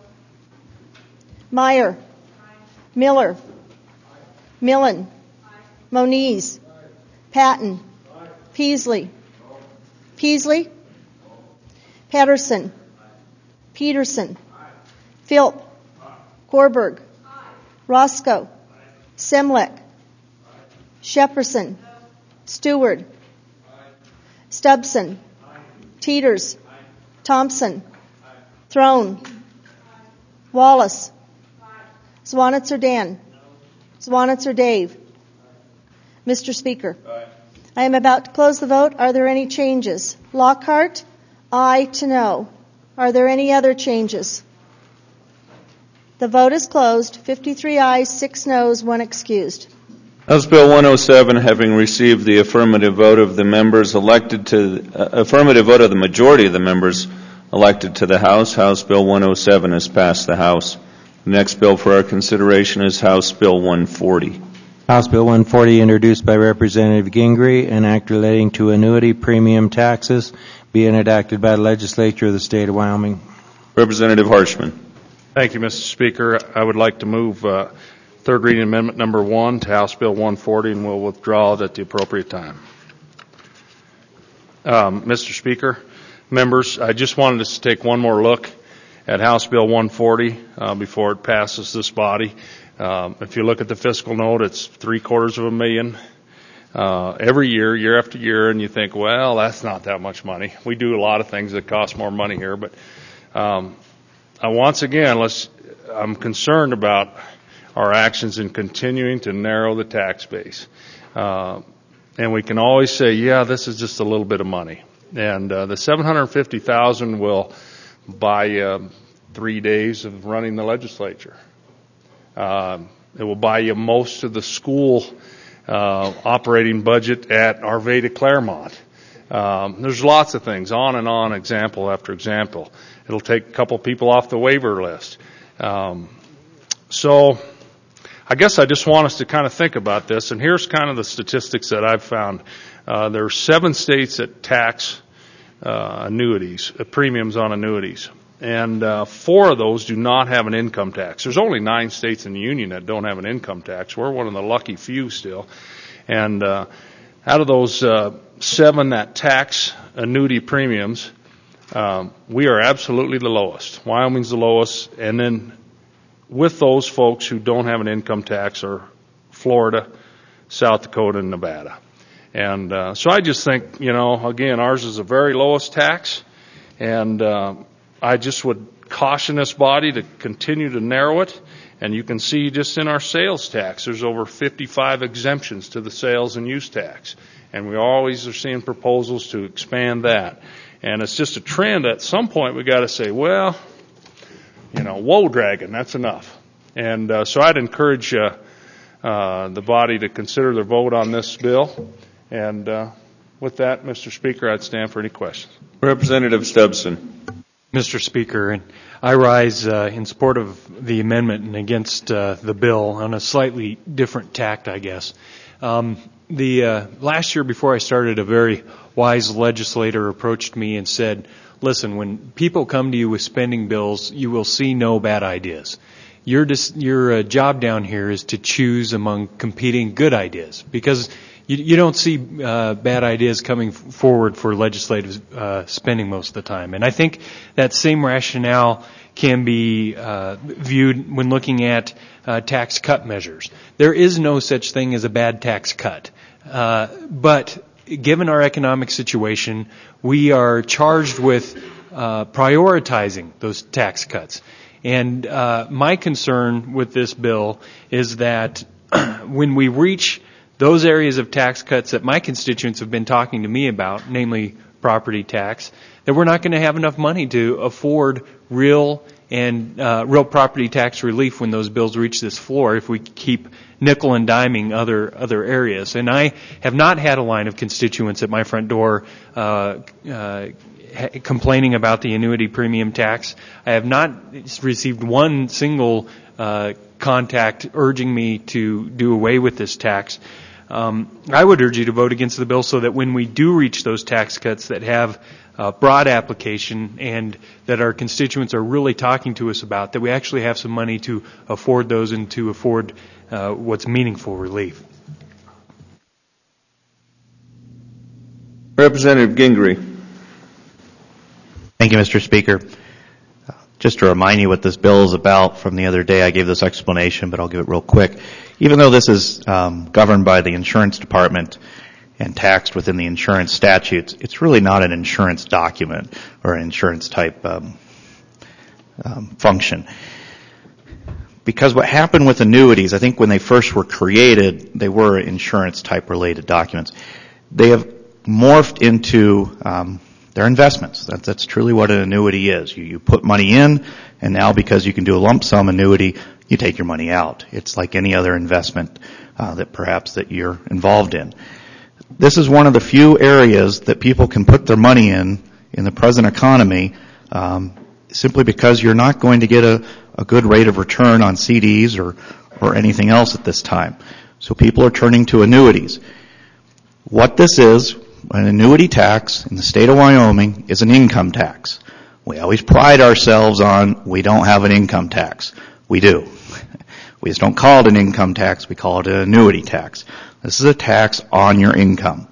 Meyer. Miller. Millen. Moniz. Patton. Peasley. Patterson. Peterson. Philp. Gorberg. Roscoe. Semlek. Shepperson. Stewart. Stubson. Teeters. Thompson. Throne. Wallace. Swanitzer Dan. Swanitzer Dave. Mr. Speaker. I am about to close the vote. Are there any changes? Lockhart, aye to no. Are there any other changes? The vote is closed. 53 ayes, 6 noes, 1 excused. House Bill 107, having received the affirmative vote of the members elected to affirmative vote of the majority of the members elected to the House, House Bill 107 has passed the House. The next bill for our consideration is House Bill 140. House Bill 140, introduced by Representative Gingery, an act relating to annuity premium taxes, being enacted by the legislature of the state of Wyoming. Representative Harshman. Thank you, Mr. Speaker. I would like to move third reading amendment number 1 to House Bill 140, and we'll withdraw it at the appropriate time. Mr. Speaker, members, I just wanted us to take one more look at House Bill 140 before it passes this body. If you look at the fiscal note, it's $750,000 every year, year after year, and you think, well, that's not that much money. We do a lot of things that cost more money here, but once again, I'm concerned about our actions in continuing to narrow the tax base. And we can always say, yeah, this is just a little bit of money. And the $750,000 will buy 3 days of running the legislature. It will buy you most of the school operating budget at Arvada Claremont. There's lots of things, on and on, example after example. It'll take a couple people off the waiver list. So I guess I just want us to kind of think about this, and here's kind of the statistics that I've found. There are 7 states that tax annuities, premiums on annuities, and 4 of those do not have an income tax. There's only 9 states in the union that don't have an income tax. We're one of the lucky few still. And out of those 7 that tax annuity premiums, we are absolutely the lowest. Wyoming's the lowest, and then with those folks who don't have an income tax are Florida, South Dakota, and Nevada. And so I just think, again, ours is the very lowest tax, and I just would caution this body to continue to narrow it. And you can see just in our sales tax, there's over 55 exemptions to the sales and use tax. And we always are seeing proposals to expand that. And it's just a trend. At some point, we got to say, well, whoa, dragon, that's enough. And so I'd encourage the body to consider their vote on this bill. And with that, Mr. Speaker, I'd stand for any questions. Representative Stubbson. Mr. Speaker, and I rise in support of the amendment and against the bill on a slightly different tact, I guess. The last year before I started, a very wise legislator approached me and said, listen, when people come to you with spending bills, you will see no bad ideas. Your job down here is to choose among competing good ideas, because you don't see bad ideas coming forward for legislative spending most of the time. And I think that same rationale can be viewed when looking at tax cut measures. There is no such thing as a bad tax cut. But given our economic situation, we are charged with prioritizing those tax cuts. And my concern with this bill is that when we reach those areas of tax cuts that my constituents have been talking to me about, namely property tax, that we're not going to have enough money to afford real property tax relief when those bills reach this floor if we keep nickel and diming other areas. And I have not had a line of constituents at my front door complaining about the annuity premium tax. I have not received one single contact urging me to do away with this tax. I would urge you to vote against the bill so that when we do reach those tax cuts that have broad application and that our constituents are really talking to us about, that we actually have some money to afford those and to afford what's meaningful relief. Representative Gingrey. Thank you, Mr. Speaker. Just to remind you what this bill is about from the other day, I gave this explanation, but I'll give it real quick. Even though this is governed by the insurance department and taxed within the insurance statutes, it's really not an insurance document or an insurance type function. Because what happened with annuities, I think when they first were created, they were insurance type related documents. They have morphed into they're investments. That's truly what an annuity is. You put money in, and now because you can do a lump sum annuity, you take your money out. It's like any other investment that you're involved in. This is one of the few areas that people can put their money in the present economy, simply because you're not going to get a good rate of return on CDs or anything else at this time. So people are turning to annuities. What this is, an annuity tax in the state of Wyoming, is an income tax. We always pride ourselves on we don't have an income tax. We do. We just don't call it an income tax, we call it an annuity tax. This is a tax on your income.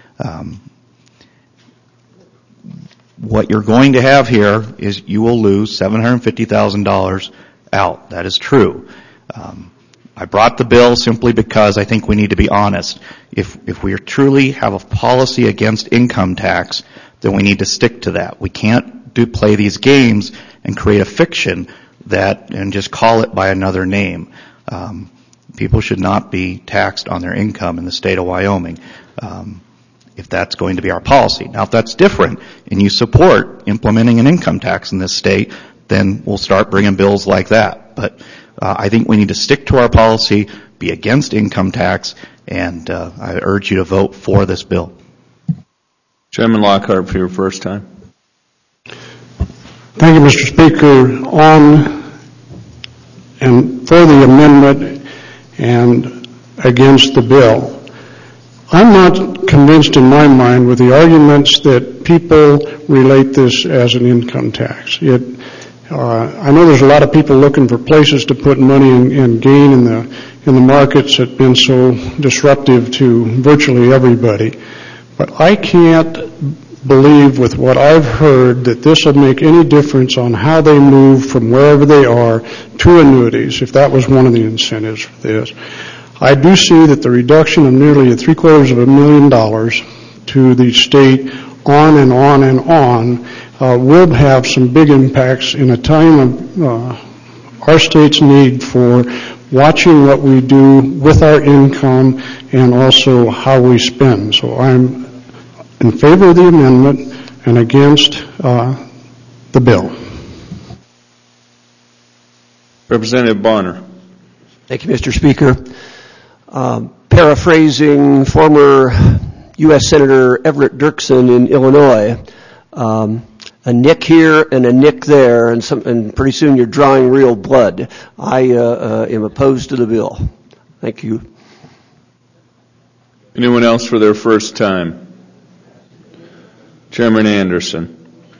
What you're going to have here is you will lose $750,000 out. That is true. I brought the bill simply because I think we need to be honest. If we truly have a policy against income tax, then we need to stick to that. We can't play these games and create a fiction and just call it by another name. People should not be taxed on their income in the state of Wyoming, if that's going to be our policy. Now, if that's different and you support implementing an income tax in this state, then we'll start bringing bills like that. But I think we need to stick to our policy, be against income tax, and I urge you to vote for this bill. Chairman Lockhart, for your first time. Thank you, Mr. Speaker. On and for the amendment and against the bill. I'm not convinced in my mind with the arguments that people relate this as an income tax. I know there's a lot of people looking for places to put money and gain in the markets that have been so disruptive to virtually everybody. But I can't believe with what I've heard that this will make any difference on how they move from wherever they are to annuities, if that was one of the incentives for this. I do see that the reduction of nearly $750,000 to the state on and on and on will have some big impacts in a time of our state's need for watching what we do with our income and also how we spend. So I'm in favor of the amendment and against the bill. Representative Bonner. Thank you, Mr. Speaker. Paraphrasing former U.S. Senator Everett Dirksen in Illinois, a nick here and a nick there, and pretty soon you're drawing real blood. I am opposed to the bill. Thank you. Anyone else for their first time? Chairman Anderson.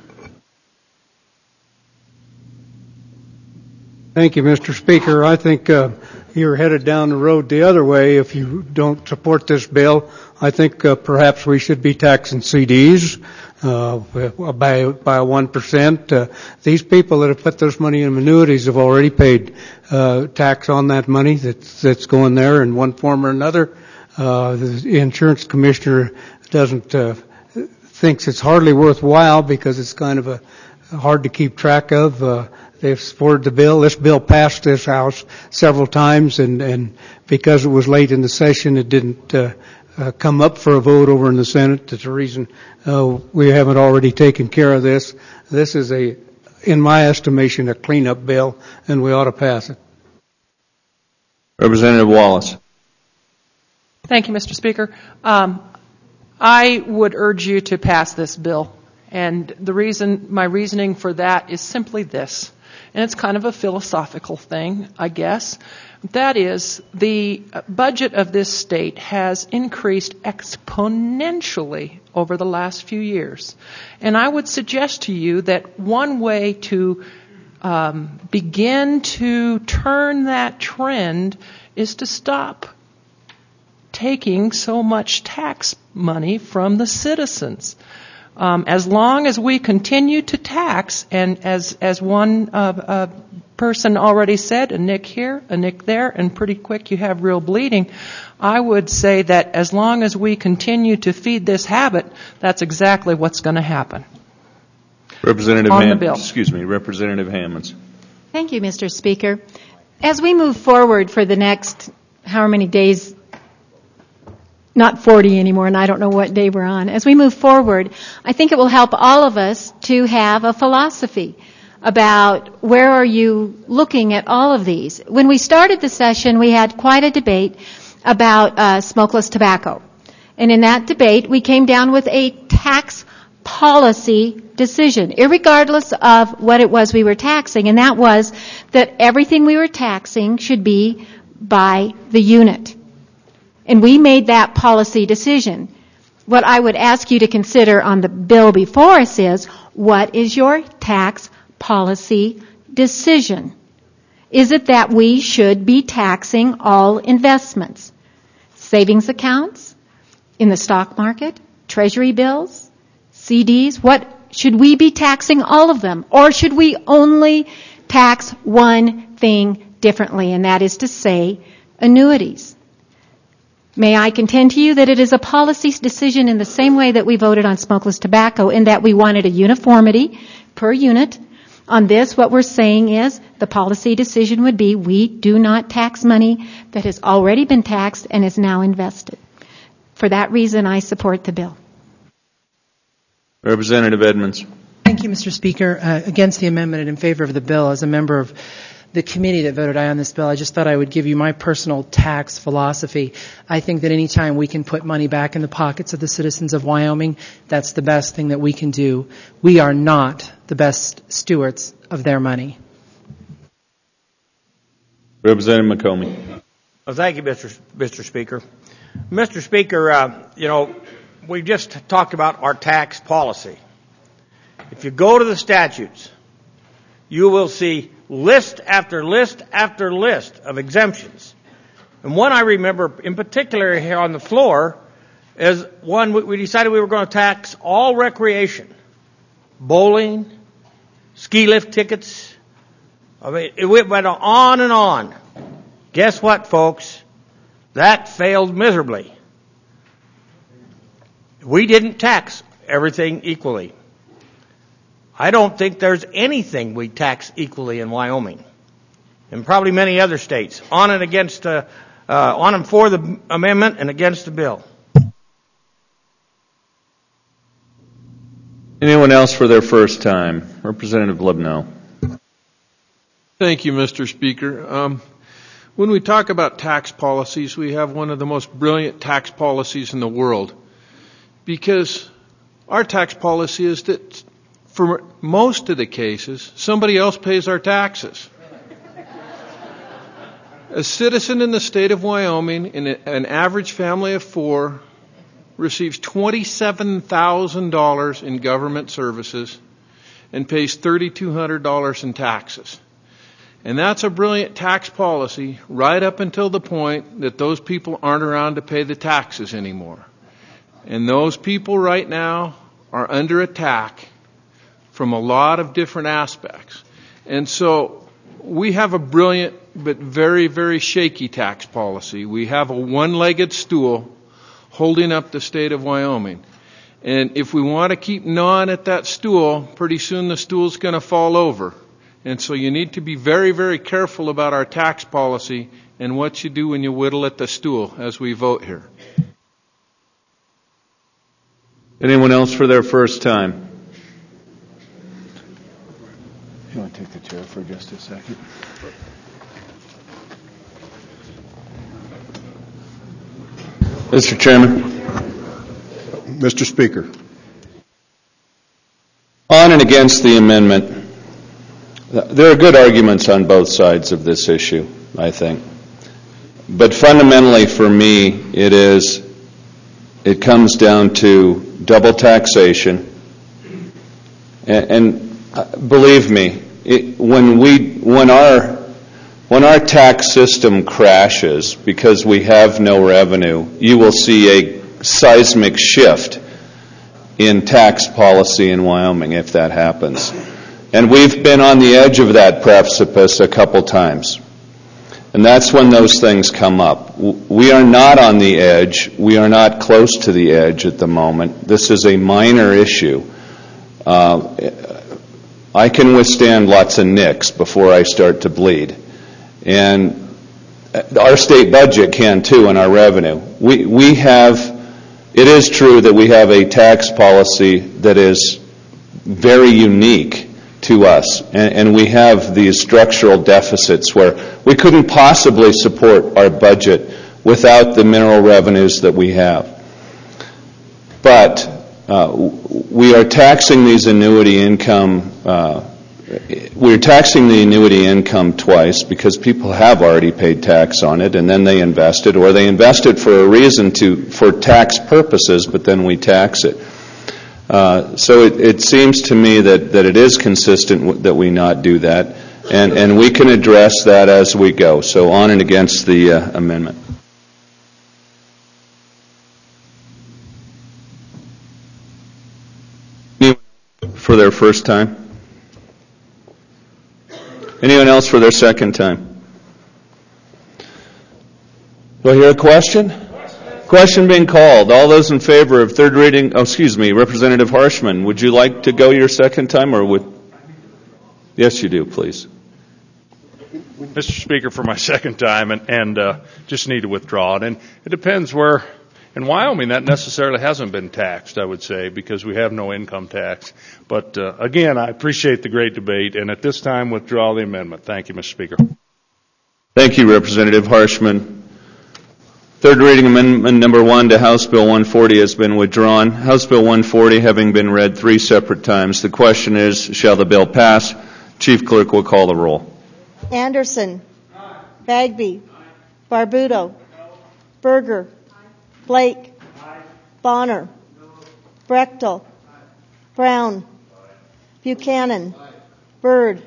Thank you, Mr. Speaker. I think you're headed down the road the other way if you don't support this bill. I think perhaps we should be taxing CDs by 1%. These people that have put this money in annuities have already paid tax on that money that's going there in one form or another. The insurance commissioner thinks it's hardly worthwhile because it's kind of hard to keep track of. They've supported the bill. This bill passed this House several times, and because it was late in the session, it didn't come up for a vote over in the Senate. That's the reason we haven't already taken care of this. This is in my estimation, a cleanup bill, and we ought to pass it. Representative Wallace. Thank you, Mr. Speaker. I would urge you to pass this bill, and my reasoning for that is simply this. And it's kind of a philosophical thing, I guess. That is, the budget of this state has increased exponentially over the last few years. And I would suggest to you that one way to begin to turn that trend is to stop taking so much tax money from the citizens. As long as we continue to tax, and as one person already said, a nick here, a nick there, and pretty quick you have real bleeding, I would say that as long as we continue to feed this habit, that's exactly what's going to happen. Representative Hammonds. Thank you, Mr. Speaker. As we move forward for the next however many days, not 40 anymore, and I don't know what day we're on. As we move forward, I think it will help all of us to have a philosophy about where are you looking at all of these. When we started the session, we had quite a debate about smokeless tobacco. And in that debate, we came down with a tax policy decision, irregardless of what it was we were taxing, and that was that everything we were taxing should be by the unit. And we made that policy decision. What I would ask you to consider on the bill before us is, what is your tax policy decision? Is it that we should be taxing all investments? Savings accounts, in the stock market, treasury bills, CDs? What should we be taxing all of them? Or should we only tax one thing differently, and that is to say, annuities? May I contend to you that it is a policy decision in the same way that we voted on smokeless tobacco, in that we wanted a uniformity per unit, On this, what we're saying is the policy decision would be we do not tax money that has already been taxed and is now invested. For that reason, I support the bill. Representative Edmonds. Thank you, Mr. Speaker. Against the amendment and in favor of the bill, as a member of the committee that voted aye on this bill, I just thought I would give you my personal tax philosophy. I think that any time we can put money back in the pockets of the citizens of Wyoming, that's the best thing that we can do. We are not the best stewards of their money. Representative McComey. Well, thank you, Mr. Speaker. Mr. Speaker, we just talked about our tax policy. If you go to the statutes, you will see list after list after list of exemptions. And one I remember in particular here on the floor is one we decided we were going to tax all recreation, bowling, ski lift tickets. I mean, it went on and on. Guess what, folks? That failed miserably. We didn't tax everything equally. I don't think there's anything we tax equally in Wyoming, and probably many other states, on and for the amendment and against the bill. Anyone else for their first time? Representative Lebno. Thank you, Mr. Speaker. When we talk about tax policies, we have one of the most brilliant tax policies in the world, because our tax policy is that for most of the cases, somebody else pays our taxes. A citizen in the state of Wyoming, in an average family of 4, receives $27,000 in government services and pays $3,200 in taxes. And that's a brilliant tax policy right up until the point that those people aren't around to pay the taxes anymore. And those people right now are under attack from a lot of different aspects. And so we have a brilliant but very, very shaky tax policy. We have a one-legged stool holding up the state of Wyoming. And if we want to keep gnawing at that stool, pretty soon the stool's going to fall over. And so you need to be very, very careful about our tax policy and what you do when you whittle at the stool as we vote here. Anyone else for their first time? You want to take the chair for just a second? Mr. Chairman. Mr. Speaker. On and against the amendment, there are good arguments on both sides of this issue, I think. But fundamentally for me, it comes down to double taxation. And believe me, when our tax system crashes because we have no revenue, you will see a seismic shift in tax policy in Wyoming if that happens. And we've been on the edge of that precipice a couple times. And that's when those things come up. We are not on the edge. We are not close to the edge at the moment. This is a minor issue. I can withstand lots of nicks before I start to bleed. And our state budget can too, and our revenue. It is true that we have a tax policy that is very unique to us, and we have these structural deficits where we couldn't possibly support our budget without the mineral revenues that we have. But we are taxing these annuity income. We're taxing the annuity income twice because people have already paid tax on it, and then they invest it, or they invest it for a reason for tax purposes, but then we tax it. So it seems to me that it is consistent that we not do that, and we can address that as we go. So on and against the amendment. For their first time? Anyone else for their second time? Do I hear a question? Question being called. All those in favor of third reading, Representative Harshman, would you like to go your second time, or would? Yes, you do, please. Mr. Speaker, for my second time, and just need to withdraw it. And it depends where. In Wyoming, that necessarily hasn't been taxed, I would say, because we have no income tax. But again, I appreciate the great debate, and at this time, withdraw the amendment. Thank you, Mr. Speaker. Thank you, Representative Harshman. Third reading amendment number 1 to House Bill 140 has been withdrawn. House Bill 140 having been read 3 separate times. The question is, shall the bill pass? Chief Clerk will call the roll. Anderson. Bagby. Barbuto. Berger. Blake. Bonner. Brechtel. Brown. Buchanan. Byrd.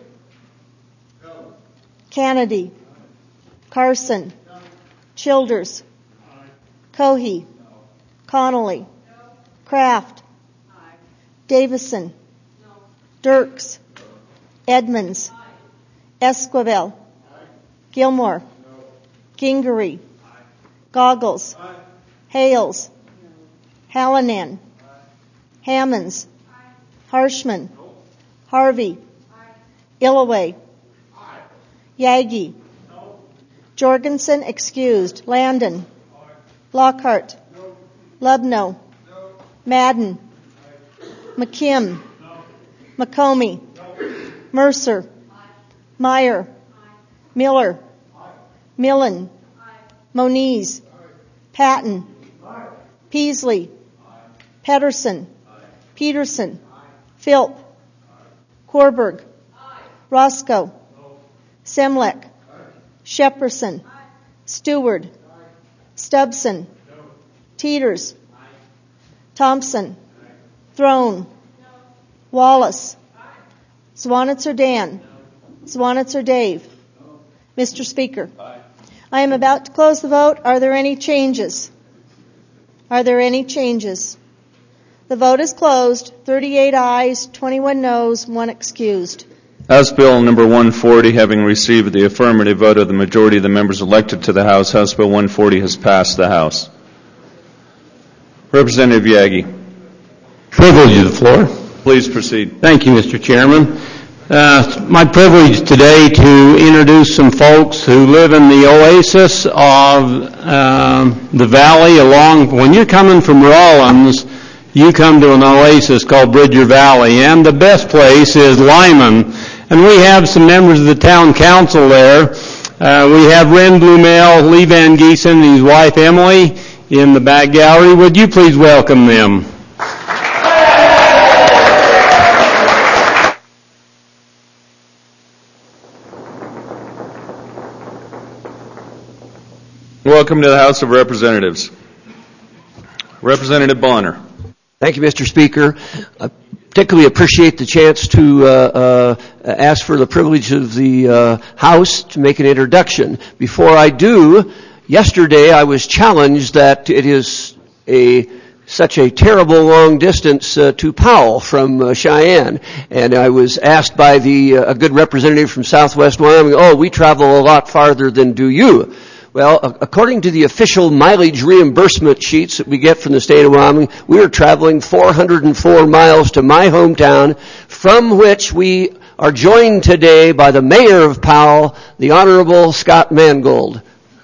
Kennedy. Carson. Childers. Cohey. Connolly. Kraft. Davison. Dirks. Edmonds. Esquivel. Gilmore. Gingery. Goggles. Hales. Hallinan. Hammonds. Harshman. Harvey. Illaway. Yagi. Jorgensen excused. Landon. Lockhart. Lubno. Madden. McKim. McComey. Mercer. Meyer. Miller. Millen. Moniz. Patton. Peasley. Pedersen. Peterson. Philp. Korberg. Roscoe. Semlek. Shepperson. Stewart. Stubson. Teeters. Thompson. Throne. Wallace. Zwanitzer Dan. Zwanitzer Dave. Mr. Speaker, I am about to close the vote. Are there any changes? Are there any changes? The vote is closed. 38 ayes, 21 noes, 1 excused. House Bill number 140 having received the affirmative vote of the majority of the members elected to the House, House Bill 140 has passed the House. Representative Yagi. Privilege of the floor. Please proceed. Thank you, Mr. Chairman. My privilege today to introduce some folks who live in the oasis of the valley along. When you're coming from Rawlins, you come to an oasis called Bridger Valley, and the best place is Lyman. And we have some members of the town council there. We have Ren Blumel, Lee Van Giesen, and his wife Emily in the back gallery. Would you please welcome them? Welcome to the House of Representatives. Representative Bonner. Thank you, Mr. Speaker. I particularly appreciate the chance to ask for the privilege of the House to make an introduction. Before I do, yesterday I was challenged that it is such a terrible long distance to Powell from Cheyenne, and I was asked by a good representative from Southwest Wyoming, we travel a lot farther than do you. Well, according to the official mileage reimbursement sheets that we get from the state of Wyoming, we are traveling 404 miles to my hometown, from which we are joined today by the mayor of Powell, the Honorable Scott Mangold.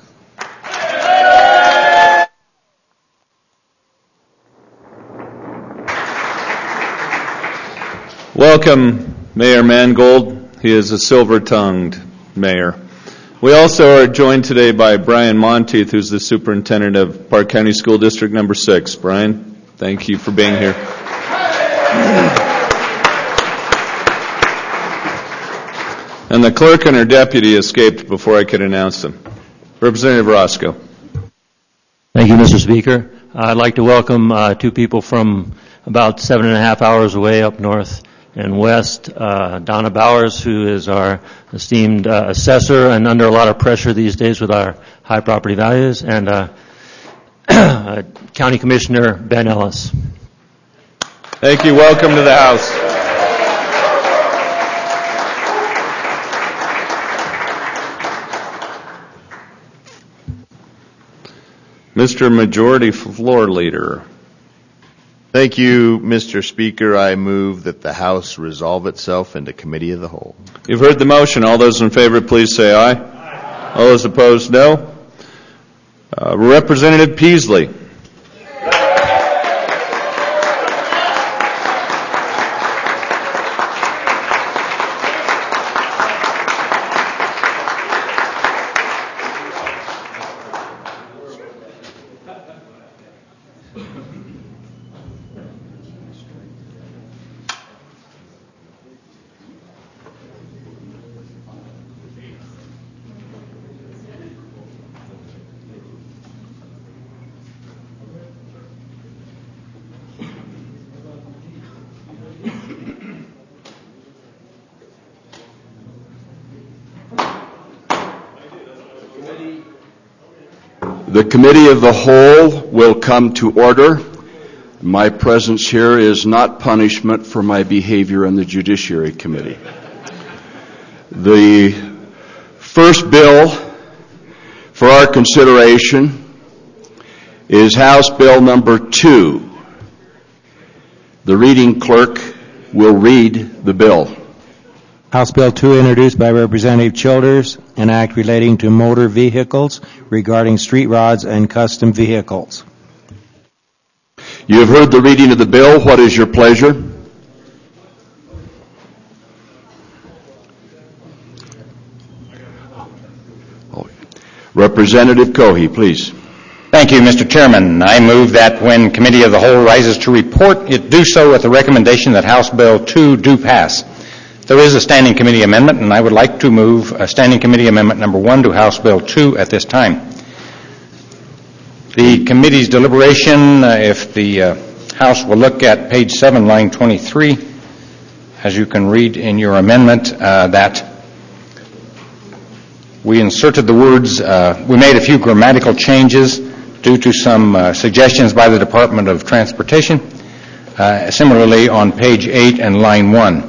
Welcome, Mayor Mangold. He is a silver-tongued mayor. We also are joined today by Brian Monteith, who's the superintendent of Park County School District number 6. Brian, thank you for being here. And the clerk and her deputy escaped before I could announce them. Representative Roscoe. Thank you, Mr. Speaker. I'd like to welcome 2 people from about 7.5 hours away up north and west, Donna Bowers, who is our esteemed assessor and under a lot of pressure these days with our high property values, and County Commissioner Ben Ellis. Thank you. Welcome to the House. Mr. Majority Floor Leader. Thank you, Mr. Speaker. I move that the House resolve itself into committee of the whole. You've heard the motion. All those in favor, please say aye. Aye. All those opposed, no. Representative Peasley. The Committee of the Whole will come to order. My presence here is not punishment for my behavior in the Judiciary Committee. The first bill for our consideration is House Bill number 2. The reading clerk will read the bill. House Bill 2, introduced by Representative Childers, an act relating to motor vehicles regarding street rods and custom vehicles. You have heard the reading of the bill. What is your pleasure? Representative Cohey, please. Thank you, Mr. Chairman. I move that when Committee of the Whole rises to report, it do so with the recommendation that House Bill 2 do pass. There is a Standing Committee amendment, and I would like to move Standing Committee Amendment number 1 to House Bill 2 at this time. The committee's deliberation, if the House will look at page 7, line 23, as you can read in your amendment, that we inserted the words, we made a few grammatical changes due to some suggestions by the Department of Transportation. Similarly, on page 8 and line 1.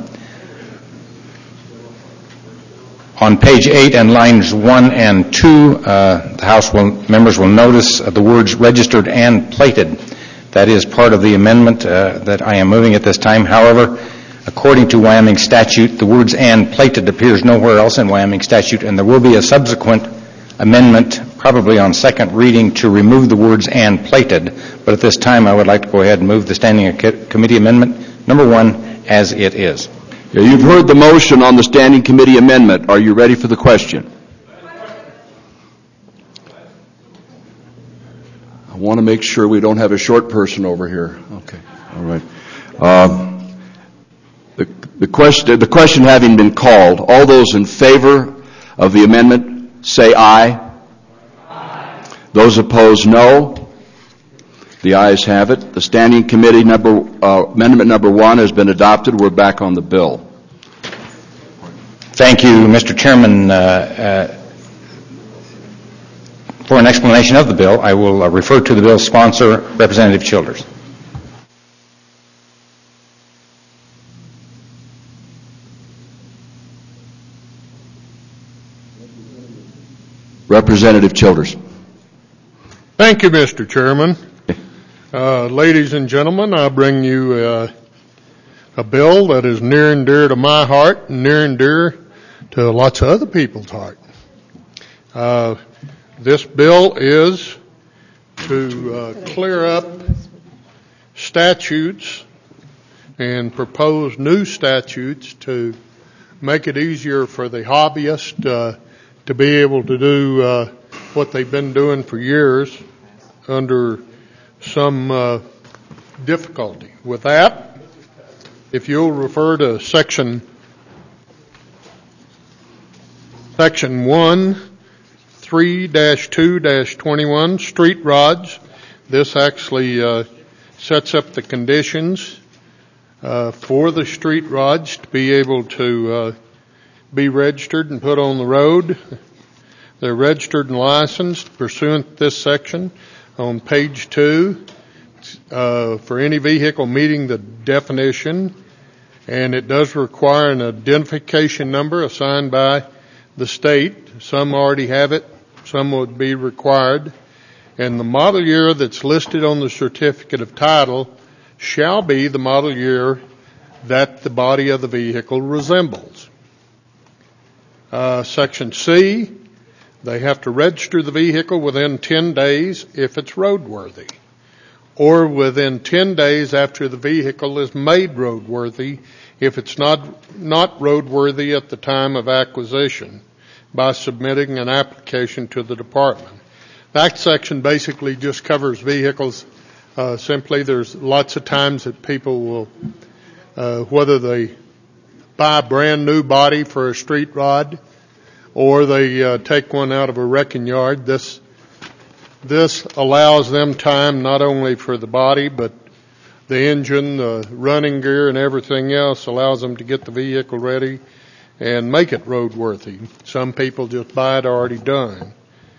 On page 8 and lines 1 and 2, the House members will notice the words registered and plated. That is part of the amendment that I am moving at this time. However, according to Wyoming statute, the words and plated appears nowhere else in Wyoming statute, and there will be a subsequent amendment, probably on second reading, to remove the words and plated. But at this time, I would like to go ahead and move the Standing Committee Amendment number 1 as it is. You've heard the motion on the Standing Committee Amendment. Are you ready for the question? I want to make sure we don't have a short person over here. Okay, all right. The question having been called, all those in favor of the amendment say aye. Aye. Those opposed, no. The ayes have it. The Standing Committee Amendment number 1 has been adopted. We're back on the bill. Thank you, Mr. Chairman. For an explanation of the bill, I will refer to the bill's sponsor, Representative Childers. Representative Childers. Thank you, Mr. Chairman. Ladies and gentlemen, I bring you a bill that is near and dear to my heart and near and dear to lots of other people's heart. This bill is to clear up statutes and propose new statutes to make it easier for the hobbyist to be able to do what they've been doing for years under some difficulty. With that, if you'll refer to section 1, 3-2-21, street rods. This actually sets up the conditions for the street rods to be able to be registered and put on the road. They're registered and licensed pursuant to this section on page 2 for any vehicle meeting the definition, and it does require an identification number assigned by the state. Some already have it, some would be required, and the model year that's listed on the certificate of title shall be the model year that the body of the vehicle resembles. Section C, they have to register the vehicle within 10 days if it's roadworthy, or within 10 days after the vehicle is made roadworthy if it's not roadworthy at the time of acquisition, by submitting an application to the department. That section basically just covers vehicles. Simply, there's lots of times that people will, whether they buy a brand new body for a street rod or they take one out of a wrecking yard, this allows them time not only for the body, but the engine, the running gear, and everything else allows them to get the vehicle ready and make it roadworthy. Some people just buy it already done.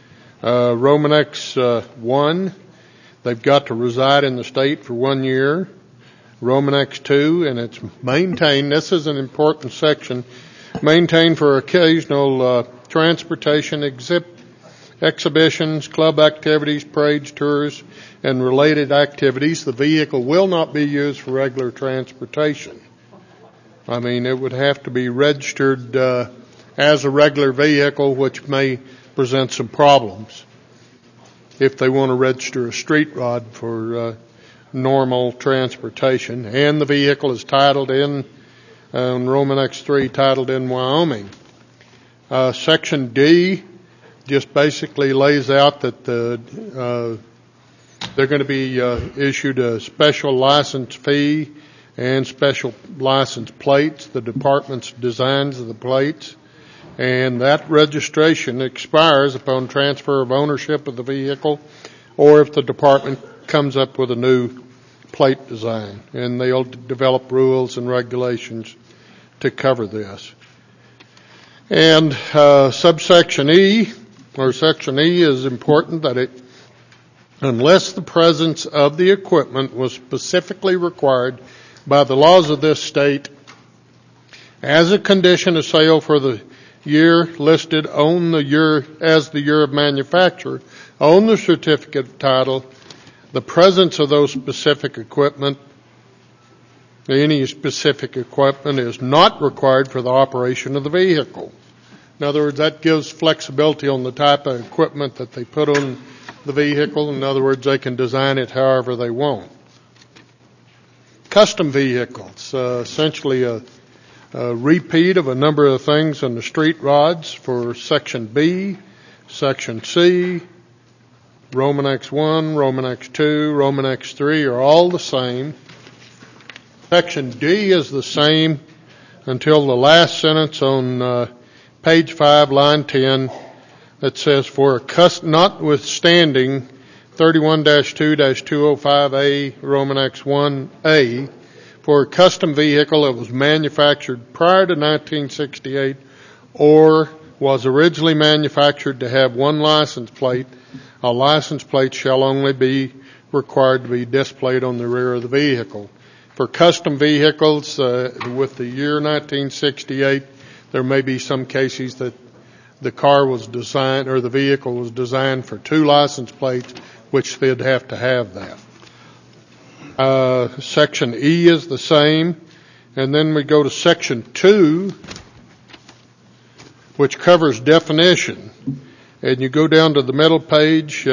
Romanex 1, they've got to reside in the state for 1 year. Romanex 2, and it's maintained, this is an important section, maintained for occasional transportation, exhibitions, club activities, parades, tours, and related activities. The vehicle will not be used for regular transportation. I mean, it would have to be registered as a regular vehicle, which may present some problems if they want to register a street rod for normal transportation. And the vehicle is titled in Romanex 3, titled in Wyoming. Section D just basically lays out that they're going to be issued a special license fee and special license plates, the department's designs of the plates, and that registration expires upon transfer of ownership of the vehicle or if the department comes up with a new plate design, and they'll develop rules and regulations to cover this. And subsection E, or section E, is important that it, unless the presence of the equipment was specifically required by the laws of this state as a condition of sale for the year listed on the year as the year of manufacture on the certificate of title, the presence of those specific equipment, any specific equipment, is not required for the operation of the vehicle. In other words, that gives flexibility on the type of equipment that they put on the vehicle. In other words, they can design it however they want. Custom vehicles, essentially a repeat of a number of things on the street rods for Section B, Section C, Romanex 1, Romanex 2, Romanex 3 are all the same. Section D is the same until the last sentence on page 5, line 10, that says, for a notwithstanding 31-2-205A, Romanex 1A, for a custom vehicle that was manufactured prior to 1968 or was originally manufactured to have one license plate, a license plate shall only be required to be displayed on the rear of the vehicle. For custom vehicles with the year 1968, there may be some cases that the car was designed or the vehicle was designed for 2 license plates, which they'd have to have that. Section E is the same. And then we go to Section 2, which covers definition. And you go down to the middle page.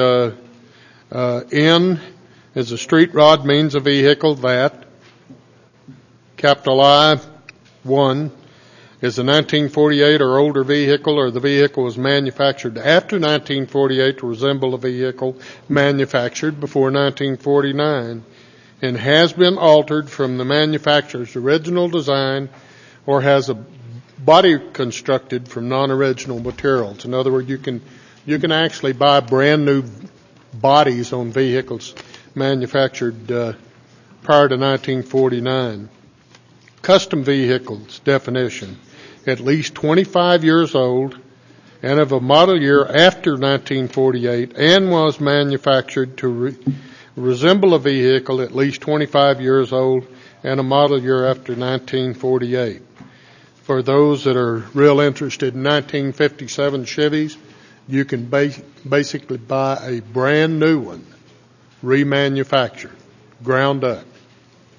N is a street rod, means a vehicle that. Capital I, 1, is a 1948 or older vehicle, or the vehicle was manufactured after 1948 to resemble a vehicle manufactured before 1949 and has been altered from the manufacturer's original design or has a body constructed from non-original materials. In other words, you can actually buy brand new bodies on vehicles manufactured prior to 1949. Custom vehicles definition: at least 25 years old and of a model year after 1948 and was manufactured to resemble a vehicle at least 25 years old and a model year after 1948. For those that are real interested in 1957 Chevys, you can basically buy a brand new one, remanufactured, ground up.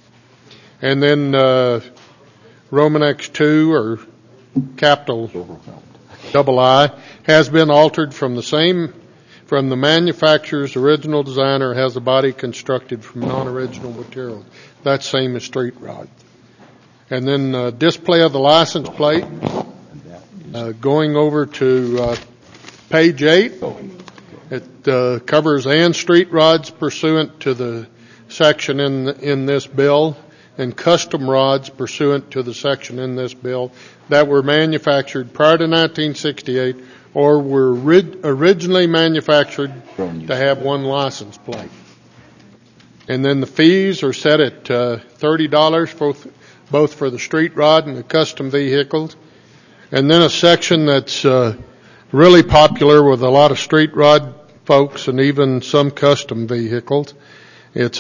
And then Romanex 2, or capital II, has been altered from the manufacturer's original design, or has the body constructed from non-original material. That's same as street rod. And then display of the license plate. Going over to page 8, it covers and street rods pursuant to the section in this bill, and custom rods pursuant to the section in this bill that were manufactured prior to 1968 or were originally manufactured to have one license plate. And then the fees are set at $30 both for the street rod and the custom vehicles. And then a section that's really popular with a lot of street rod folks and even some custom vehicles. It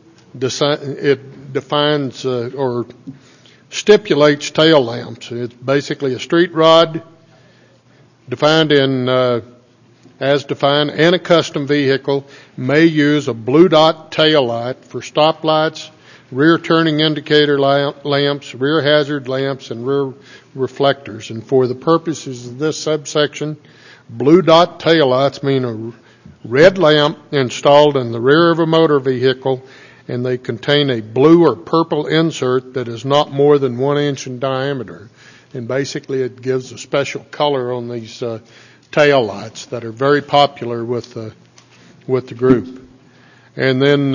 defines or stipulates tail lamps. It's basically a street rod defined as defined, and a custom vehicle may use a blue dot tail light for stop lights, rear turning indicator lamps, rear hazard lamps, and rear reflectors. And for the purposes of this subsection, blue dot tail lights mean a red lamp installed in the rear of a motor vehicle, and they contain a blue or purple insert that is not more than 1 inch in diameter. And basically it gives a special color on these tail lights that are very popular with the group. And then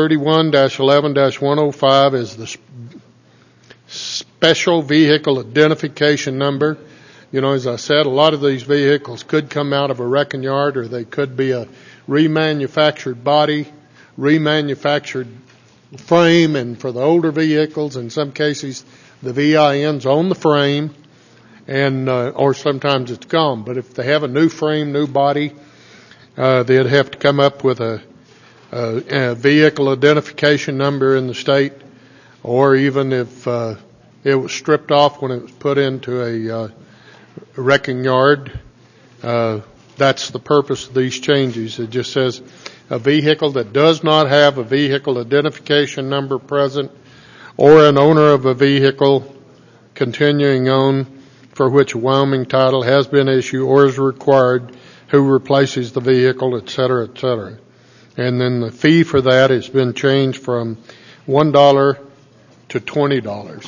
31-11-105 is the special vehicle identification number. You know, as I said, a lot of these vehicles could come out of a wrecking yard, or they could be a remanufactured body, remanufactured frame, and for the older vehicles, in some cases, the VIN's on the frame, and or sometimes it's gone. But if they have a new frame, new body, they'd have to come up with a vehicle identification number in the state, or even if it was stripped off when it was put into a wrecking yard. That's the purpose of these changes. It just says a vehicle that does not have a vehicle identification number present, or an owner of a vehicle continuing on for which a Wyoming title has been issued or is required, who replaces the vehicle, et cetera, et cetera. And then the fee for that has been changed from $1 to $20.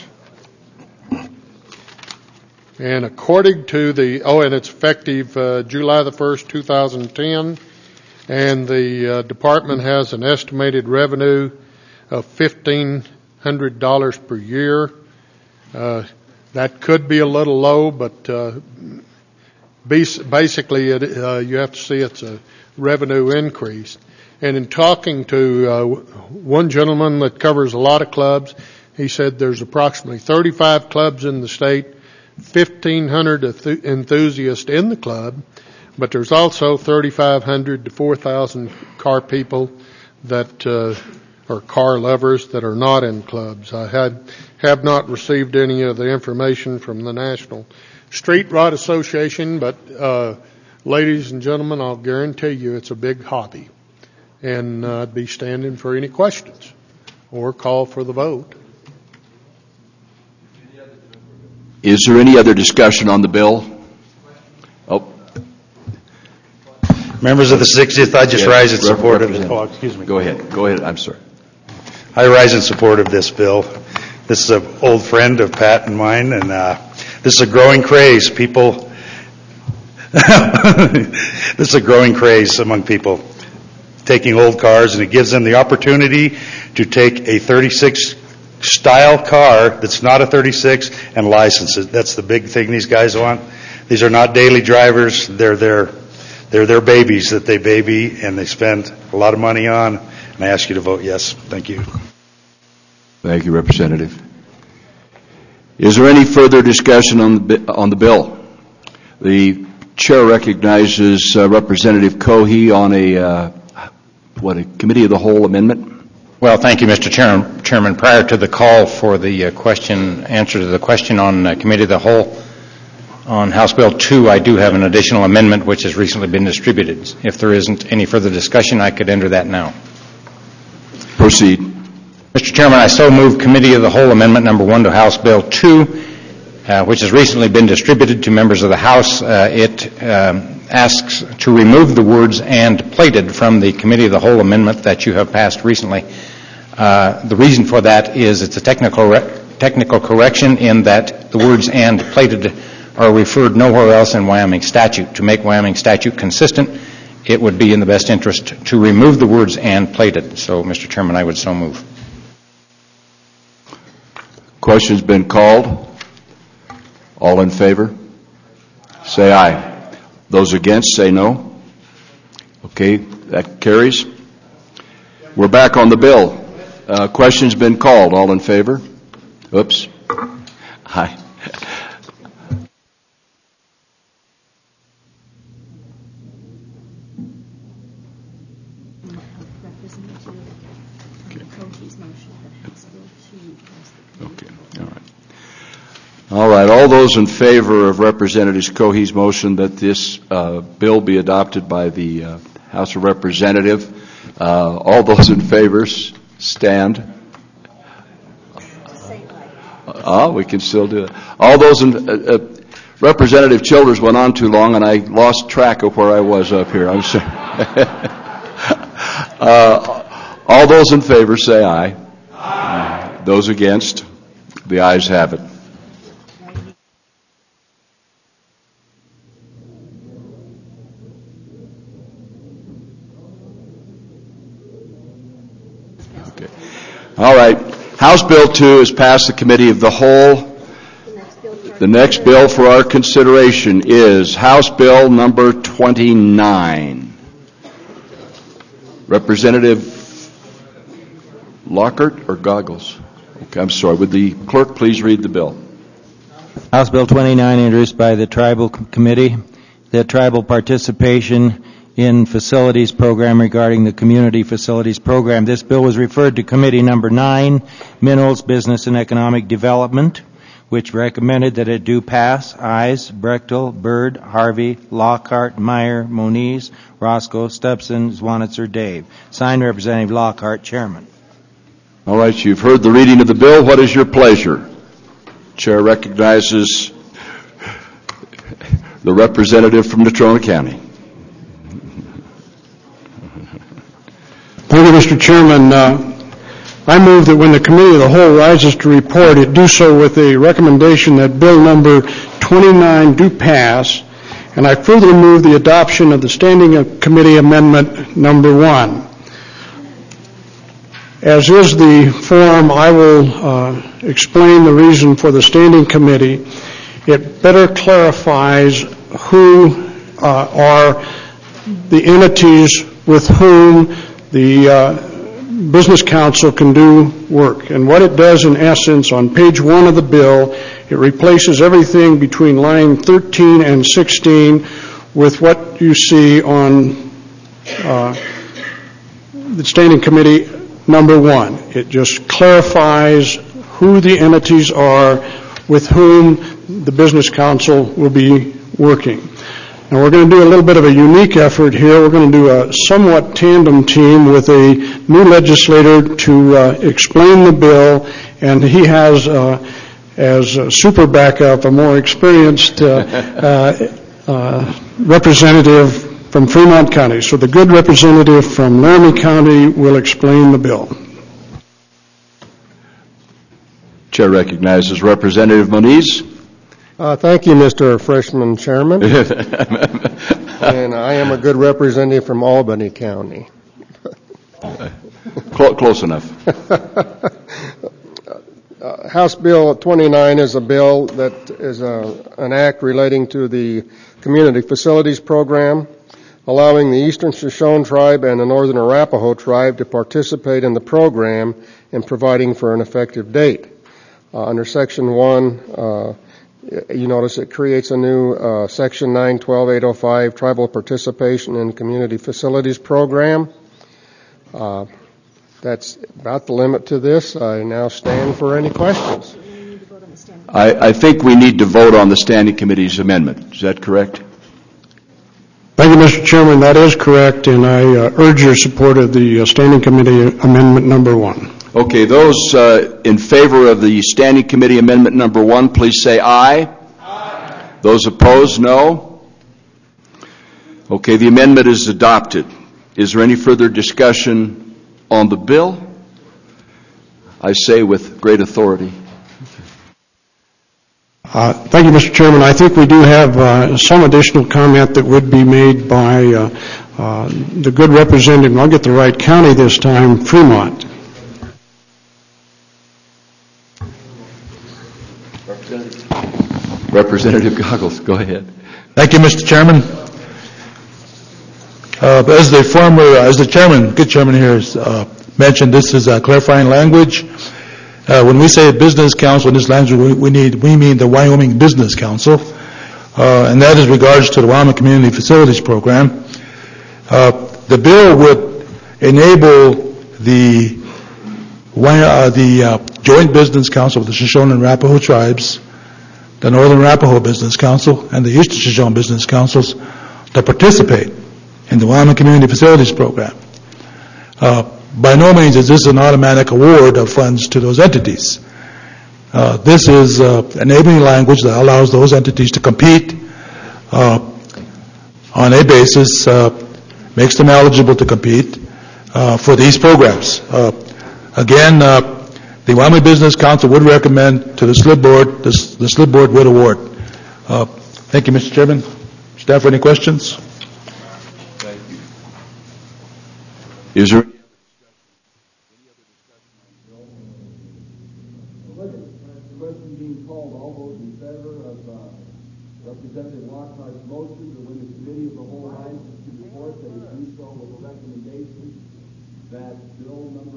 And according to and it's effective July the 1st, 2010, and the department has an estimated revenue of $1,500 per year. That could be a little low, but basically you have to see it's a revenue increase. And in talking to one gentleman that covers a lot of clubs, he said there's approximately 35 clubs in the state, 1,500 enthusiasts in the club, but there's also 3,500 to 4,000 car people that are car lovers that are not in clubs. I have not received any of the information from the National Street Rod Association, but ladies and gentlemen, I'll guarantee you it's a big hobby. And I'd be standing for any questions or call for the vote. Is there any other discussion on the bill? Oh. Members of the 60th, I just rise in support of the... excuse me. Go ahead. I'm sorry. I rise in support of this bill. This is an old friend of Pat and mine, and this is a growing craze. This is a growing craze among people taking old cars, and it gives them the opportunity to take a 36 style car that's not a 36 and license it. That's the big thing these guys want. These are not daily drivers. They're their babies that they baby and they spend a lot of money on. And I ask you to vote yes. Thank you. Thank you, Representative. Is there any further discussion on the bill? The chair recognizes Representative Cohey on a committee of the whole amendment. Well, thank you, Mr. Chairman. Prior to the call for the answer to the question on committee of the whole on House Bill 2, I do have an additional amendment which has recently been distributed. If there isn't any further discussion, I could enter that now. Proceed. Mr. Chairman, I so move Committee of the Whole Amendment Number 1 to House Bill 2, which has recently been distributed to members of the House. It asks to remove the words "and plated" from the Committee of the Whole Amendment that you have passed recently. The reason for that is it's a technical correction in that the words "and plated" are referred nowhere else in Wyoming statute. To make Wyoming statute consistent, it would be in the best interest to remove the words "and plated." So, Mr. Chairman, I would so move. Question's been called. All in favor? Say aye. Those against, say no. Okay, that carries. We're back on the bill. Question's been called. All in favor? Oops. Aye. All right. All those in favor of Representative Cohey's motion that this bill be adopted by the House of Representatives, all those in favor stand. We can still do it. All those in Representative Childers went on too long, and I lost track of where I was up here. I'm sorry. All those in favor say aye. Aye. Those against, the ayes have it. All right. House Bill 2 has passed the Committee of the Whole. The next bill for our consideration is House Bill number 29. Representative Lockhart or Goggles? Okay, I'm sorry. Would the clerk please read the bill? House Bill 29, introduced by the Tribal Committee, the tribal participation in facilities program regarding the community facilities program. This bill was referred to Committee Number 9, Minerals, Business, and Economic Development, which recommended that it do pass. Ayes: Brechtel, Byrd, Harvey, Lockhart, Meyer, Moniz, Roscoe, Stepson, Zwanitzer, Dave. Signed, Representative Lockhart, Chairman. All right, you've heard the reading of the bill. What is your pleasure? Chair recognizes the representative from Natrona County. Thank you, Mr. Chairman. I move that when the Committee of the Whole rises to report, it do so with a recommendation that Bill number 29 do pass, and I further move the adoption of the Standing Committee Amendment number 1. As is the form, I will explain the reason for the Standing Committee. It better clarifies who are the entities with whom the Business Council can do work. And what it does in essence, on page 1 of the bill, it replaces everything between line 13 and 16 with what you see on the Standing Committee number 1. It just clarifies who the entities are with whom the Business Council will be working. Now we're going to do a little bit of a unique effort here. We're going to do a somewhat tandem team with a new legislator to explain the bill, and he has, as a super backup, a more experienced representative from Fremont County. So the good representative from Laramie County will explain the bill. Chair recognizes Representative Moniz. Thank you, Mr. Freshman Chairman. And I am a good representative from Albany County. Close enough. House Bill 29 is a bill that is an act relating to the Community Facilities Program, allowing the Eastern Shoshone Tribe and the Northern Arapaho Tribe to participate in the program and providing for an effective date. Under Section 1, you notice it creates a new Section 912-805, Tribal Participation in Community Facilities Program. That's about the limit to this. I now stand for any questions. I think we need to vote on the Standing Committee's amendment. Is that correct? Thank you, Mr. Chairman. That is correct, and I urge your support of the Standing Committee Amendment number 1. Okay, those in favor of the Standing Committee Amendment number 1, please say aye. Aye. Those opposed, no. Okay, the amendment is adopted. Is there any further discussion on the bill? I say with great authority. Thank you, Mr. Chairman. I think we do have some additional comment that would be made by the good representative, and I'll get the right county this time, Fremont. Representative Goggles, go ahead. Thank you, Mr. Chairman. As the chairman, good chairman here has mentioned, this is clarifying language. When we say business council in this language, we mean the Wyoming Business Council, and that is regards to the Wyoming Community Facilities Program. The bill would enable the Joint Business Council of the Shoshone and Arapaho tribes, the Northern Arapaho Business Council, and the Eastern Shoshone Business Councils to participate in the Wyoming Community Facilities Program. By no means is this an automatic award of funds to those entities. This is enabling language that allows those entities to compete on a basis, makes them eligible to compete for these programs. Again, the Wyoming Business Council would recommend to the SLIB board, the SLIB board would award. Thank you, Mr. Chairman. Staff, any questions? Thank you. Is there Representative Lockhart's motion that when the committee of the whole rises to report, they do so with a recommendation that bill number...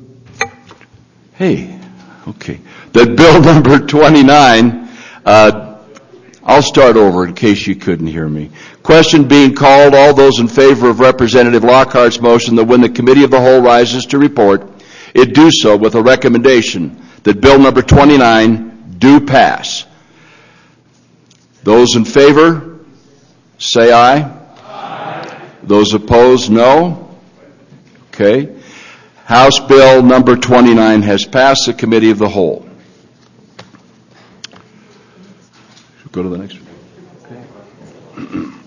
That bill number 29, I'll start over in case you couldn't hear me. Question being called, all those in favor of Representative Lockhart's motion that when the committee of the whole rises to report, it do so with a recommendation that bill number 29 do pass. Those in favor, say aye. Aye. Those opposed, no. Okay. House Bill number 29 has passed the Committee of the Whole. Go to the next one.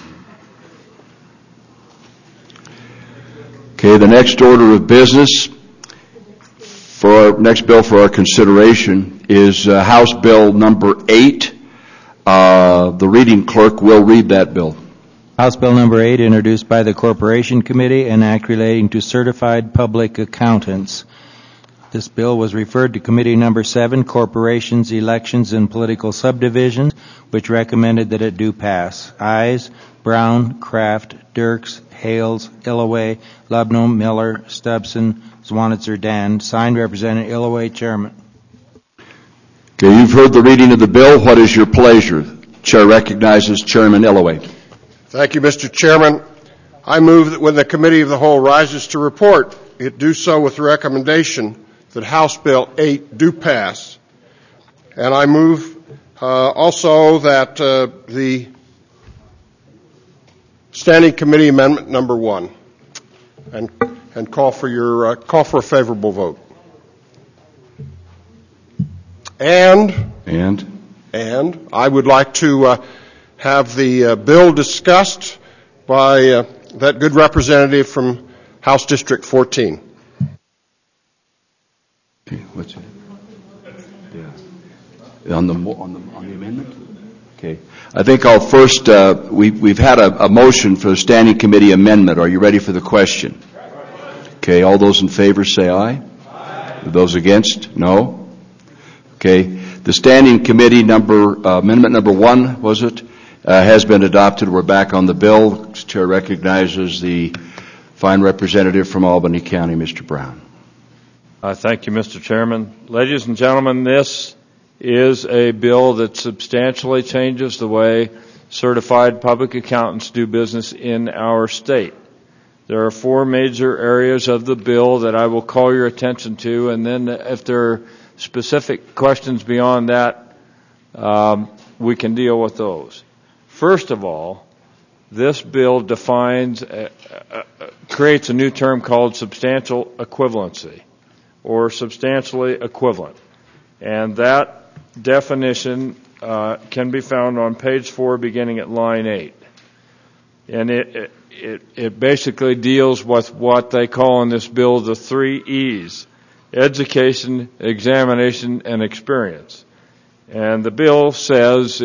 Okay, the next order of business for our next bill for our consideration is House Bill number 8. The reading clerk will read that bill. House Bill number 8, introduced by the Corporation Committee, an act relating to certified public accountants. This bill was referred to Committee number 7, Corporations, Elections, and Political Subdivisions, which recommended that it do pass. Ayes, Brown, Kraft, Dirks, Hales, Illoway, Lubno, Miller, Stubson, Zwanitzer, Dan. Signed, Representative Illoway, Chairman. Okay, you've heard the reading of the bill. What is your pleasure? Chair recognizes Chairman Illoway. Thank you, Mr. Chairman. I move that when the Committee of the Whole rises to report, it do so with the recommendation that House Bill 8 do pass. And I move also that the Standing Committee Amendment number 1 and call for a favorable vote. And I would like to have the bill discussed by that good representative from House District 14. Okay, what's it? Yeah. On the amendment? Okay. I think I'll first, we've had a motion for the Standing Committee Amendment. Are you ready for the question? Okay, all those in favor say aye. Aye. Those against? No. Okay. The Standing Committee Amendment number 1, was it? Has been adopted. We're back on the bill. The Chair recognizes the fine representative from Albany County, Mr. Brown. Thank you, Mr. Chairman. Ladies and gentlemen, this is a bill that substantially changes the way certified public accountants do business in our state. There are 4 major areas of the bill that I will call your attention to, and then if there are specific questions beyond that, we can deal with those. First of all, this bill defines, creates a new term called substantial equivalency. or substantially equivalent. And that definition can be found on page 4 beginning at line 8. And it basically deals with what they call in this bill the 3 E's: education, examination, and experience. And the bill says,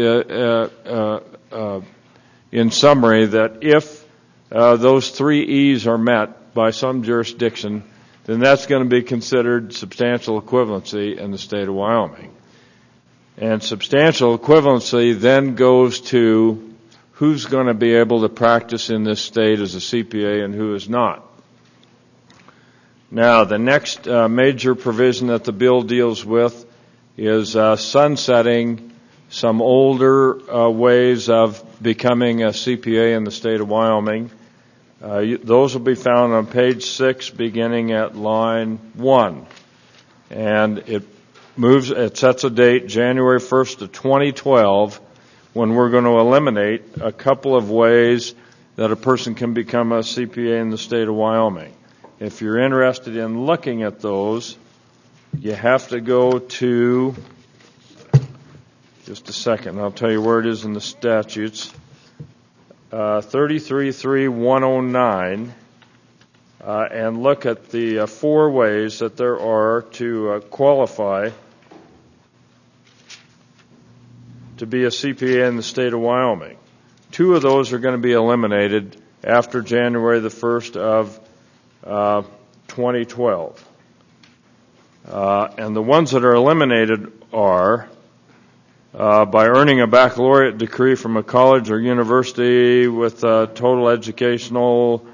in summary, that if those 3 E's are met by some jurisdiction, then that's going to be considered substantial equivalency in the state of Wyoming. And substantial equivalency then goes to who's going to be able to practice in this state as a CPA and who is not. Now, the next major provision that the bill deals with is sunsetting some older ways of becoming a CPA in the state of Wyoming. Those will be found on page 6 beginning at line 1. And it sets a date, January 1st of 2012, when we're going to eliminate a couple of ways that a person can become a CPA in the state of Wyoming. If you're interested in looking at those, you have to go to, just a second, I'll tell you where it is in the statutes, 33.3.109, and look at the 4 ways that there are to qualify to be a CPA in the state of Wyoming. 2 of those are going to be eliminated after January the 1st of 2012. And the ones that are eliminated are by earning a baccalaureate degree from a college or university with a total educational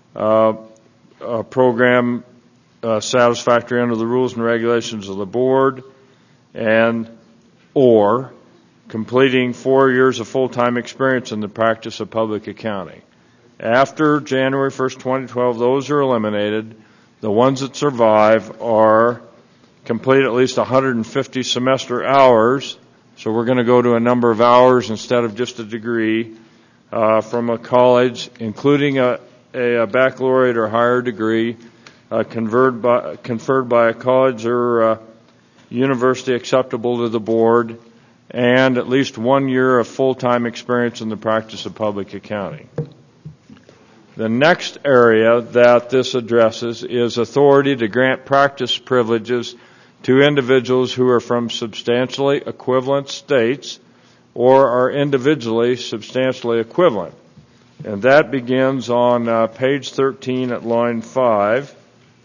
program satisfactory under the rules and regulations of the board, and or completing 4 years of full-time experience in the practice of public accounting. After January 1st, 2012, those are eliminated. The ones that survive are complete at least 150 semester hours, so we're going to go to a number of hours instead of just a degree, from a college, including a baccalaureate or higher degree, conferred by a college or university acceptable to the board, and at least 1 year of full-time experience in the practice of public accounting. The next area that this addresses is authority to grant practice privileges to individuals who are from substantially equivalent states or are individually substantially equivalent. And that begins on page 13 at line 5.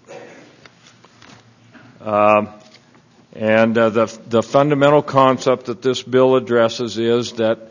And the fundamental concept that this bill addresses is that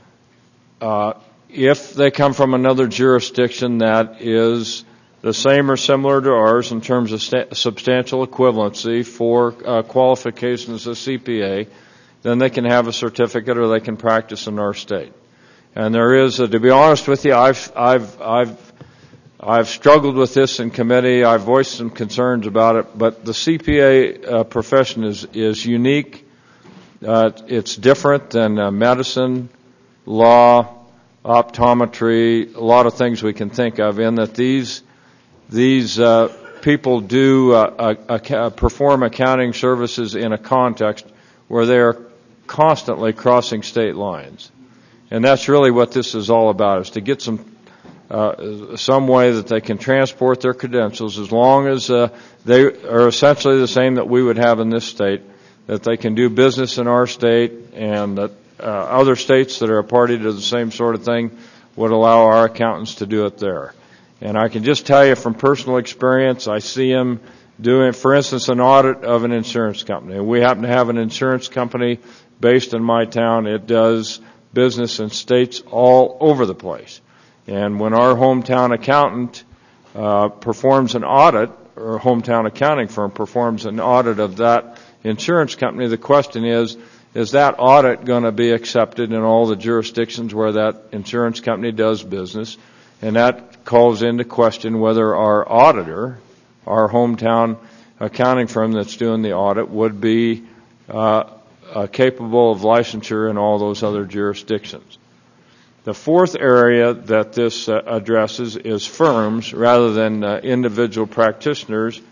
if they come from another jurisdiction that is the same or similar to ours in terms of substantial equivalency for qualifications as a CPA, then they can have a certificate or they can practice in our state. And there is, to be honest with you, I've struggled with this in committee. I've voiced some concerns about it, but the CPA profession is unique. It's different than medicine, law, optometry, a lot of things we can think of, in that these people do perform accounting services in a context where they are constantly crossing state lines. And that's really what this is all about, is to get some way that they can transport their credentials, as long as they are essentially the same that we would have in this state, that they can do business in our state, and that other states that are a party to the same sort of thing would allow our accountants to do it there. And I can just tell you from personal experience, I see them doing, for instance, an audit of an insurance company. We happen to have an insurance company based in my town. It does business in states all over the place. And when our hometown accountant performs an audit, or a hometown accounting firm performs an audit of that insurance company, the question is that audit going to be accepted in all the jurisdictions where that insurance company does business? And that calls into question whether our auditor, our hometown accounting firm that's doing the audit, would be capable of licensure in all those other jurisdictions. The fourth area that this addresses is firms rather than individual practitioners,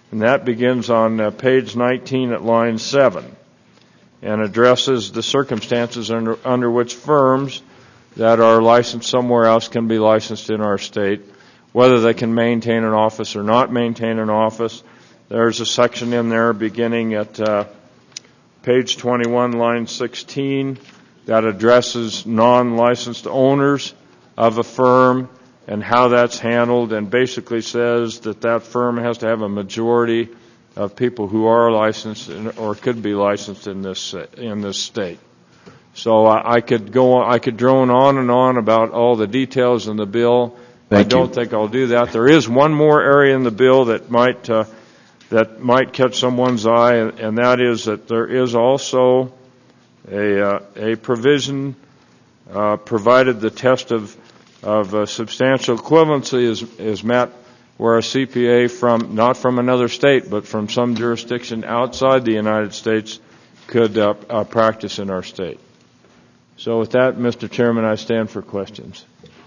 And that begins on page 19 at line 7 and addresses the circumstances under which firms that are licensed somewhere else can be licensed in our state, whether they can maintain an office or not maintain an office. There's a section in there beginning at page 21, line 16, that addresses non-licensed owners of a firm and how that's handled, and basically says that that firm has to have a majority of people who are licensed or could be licensed in this state. So I could drone on and on about all the details in the bill. I don't think I'll do that. There is one more area in the bill that might catch someone's eye, and that is that there is also a provision provided the test of substantial equivalency is met where a CPA not from another state but from some jurisdiction outside the United States could practice in our state. So with that, Mr. Chairman, I stand for questions.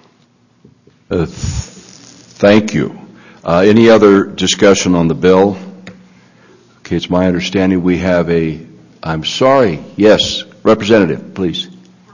Thank you. Any other discussion on the bill? Okay, it's my understanding we have I'm sorry. Yes, Representative, please.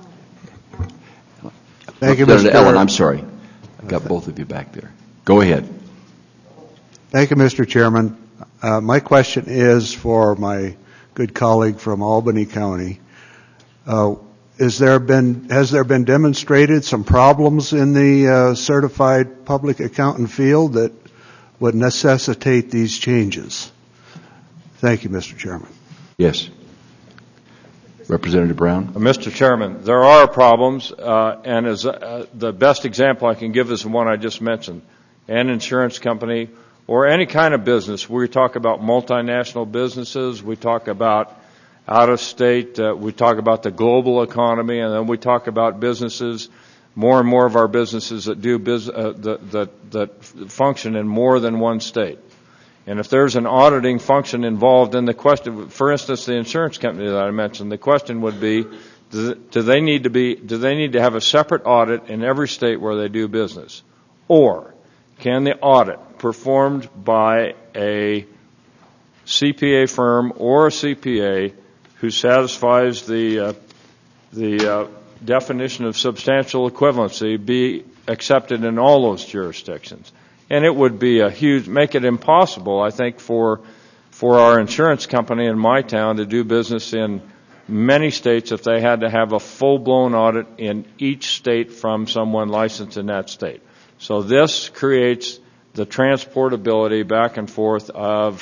Thank you, Representative Mr. Ellen, I'm sorry. I've got both of you back there. Go ahead. Thank you, Mr. Chairman. My question is for my good colleague from Albany County. Has there been demonstrated some problems in the certified public accountant field that would necessitate these changes? Thank you, Mr. Chairman. Yes. Representative Brown? Mr. Chairman, there are problems, and as the best example I can give is the one I just mentioned. An insurance company or any kind of business, we talk about multinational businesses, we talk about out-of-state, we talk about the global economy, and then we talk about businesses, more and more of our businesses that do that function in more than one state. And if there's an auditing function involved in the question, for instance, the insurance company that I mentioned, the question would be, do they need to have a separate audit in every state where they do business? Or can the audit performed by a CPA firm or a CPA who satisfies the definition of substantial equivalency be accepted in all those jurisdictions? And it would be make it impossible, I think, for our insurance company in my town to do business in many states if they had to have a full-blown audit in each state from someone licensed in that state. So this creates the transportability back and forth of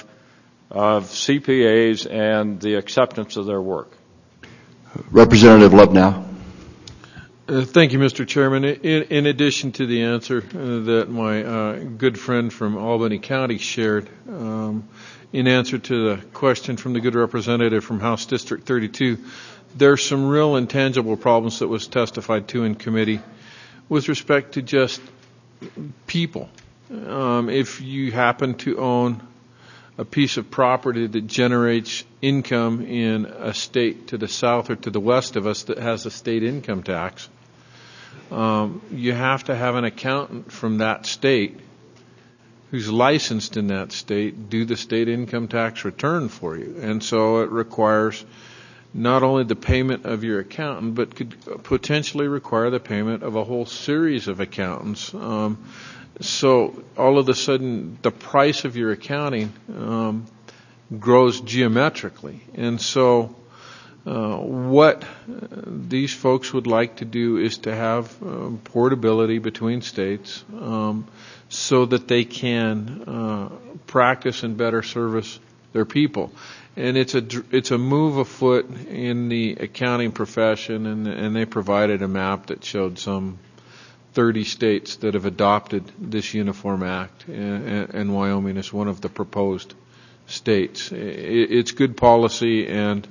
CPAs and the acceptance of their work. Representative Lubnow. Thank you, Mr. Chairman. In addition to the answer that my good friend from Albany County shared, in answer to the question from the good representative from House District 32, there's some real intangible problems that was testified to in committee with respect to just people. If you happen to own a piece of property that generates income in a state to the south or to the west of us that has a state income tax, you have to have an accountant from that state who's licensed in that state do the state income tax return for you. And so it requires not only the payment of your accountant, but could potentially require the payment of a whole series of accountants. So all of a sudden, the price of your accounting grows geometrically. And so what these folks would like to do is to have portability between states so that they can practice and better service their people. And it's a move afoot in the accounting profession, and they provided a map that showed some 30 states that have adopted this Uniform Act, and Wyoming is one of the proposed states. It's good policy, and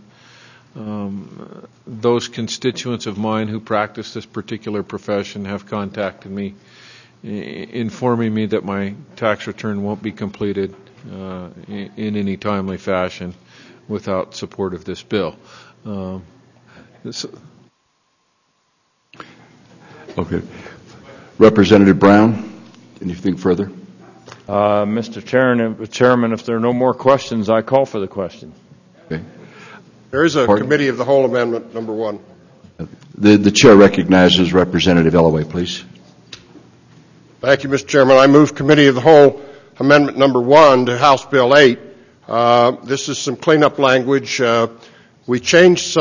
those constituents of mine who practice this particular profession have contacted me, informing me that my tax return won't be completed in any timely fashion without support of this bill. Okay. Representative Brown, anything further? Mr. Chairman, if there are no more questions, I call for the question. Okay. There is a Committee of the Whole Amendment, number 1. The chair recognizes Representative Ellaway, please. Thank you, Mr. Chairman. I move Committee of the Whole Amendment number 1 to House Bill 8. This is some cleanup language. We changed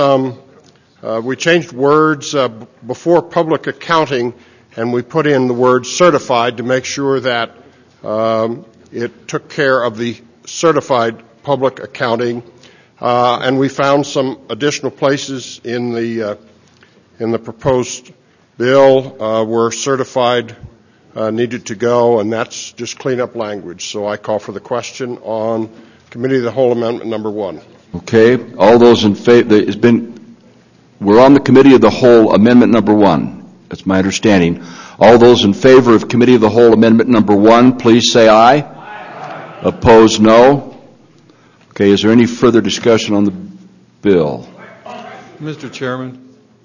words before public accounting, and we put in the word certified to make sure that it took care of the certified public accounting. And we found some additional places in the proposed bill where certified needed to go, and that's just cleanup language. So I call for the question on Committee of the Whole Amendment number 1. Okay. All those in favor, we're on the Committee of the Whole Amendment number 1. That's my understanding. All those in favor of Committee of the Whole Amendment number 1, please say aye. Aye. Opposed, no. Okay. Is there any further discussion on the bill? Mr. Chairman.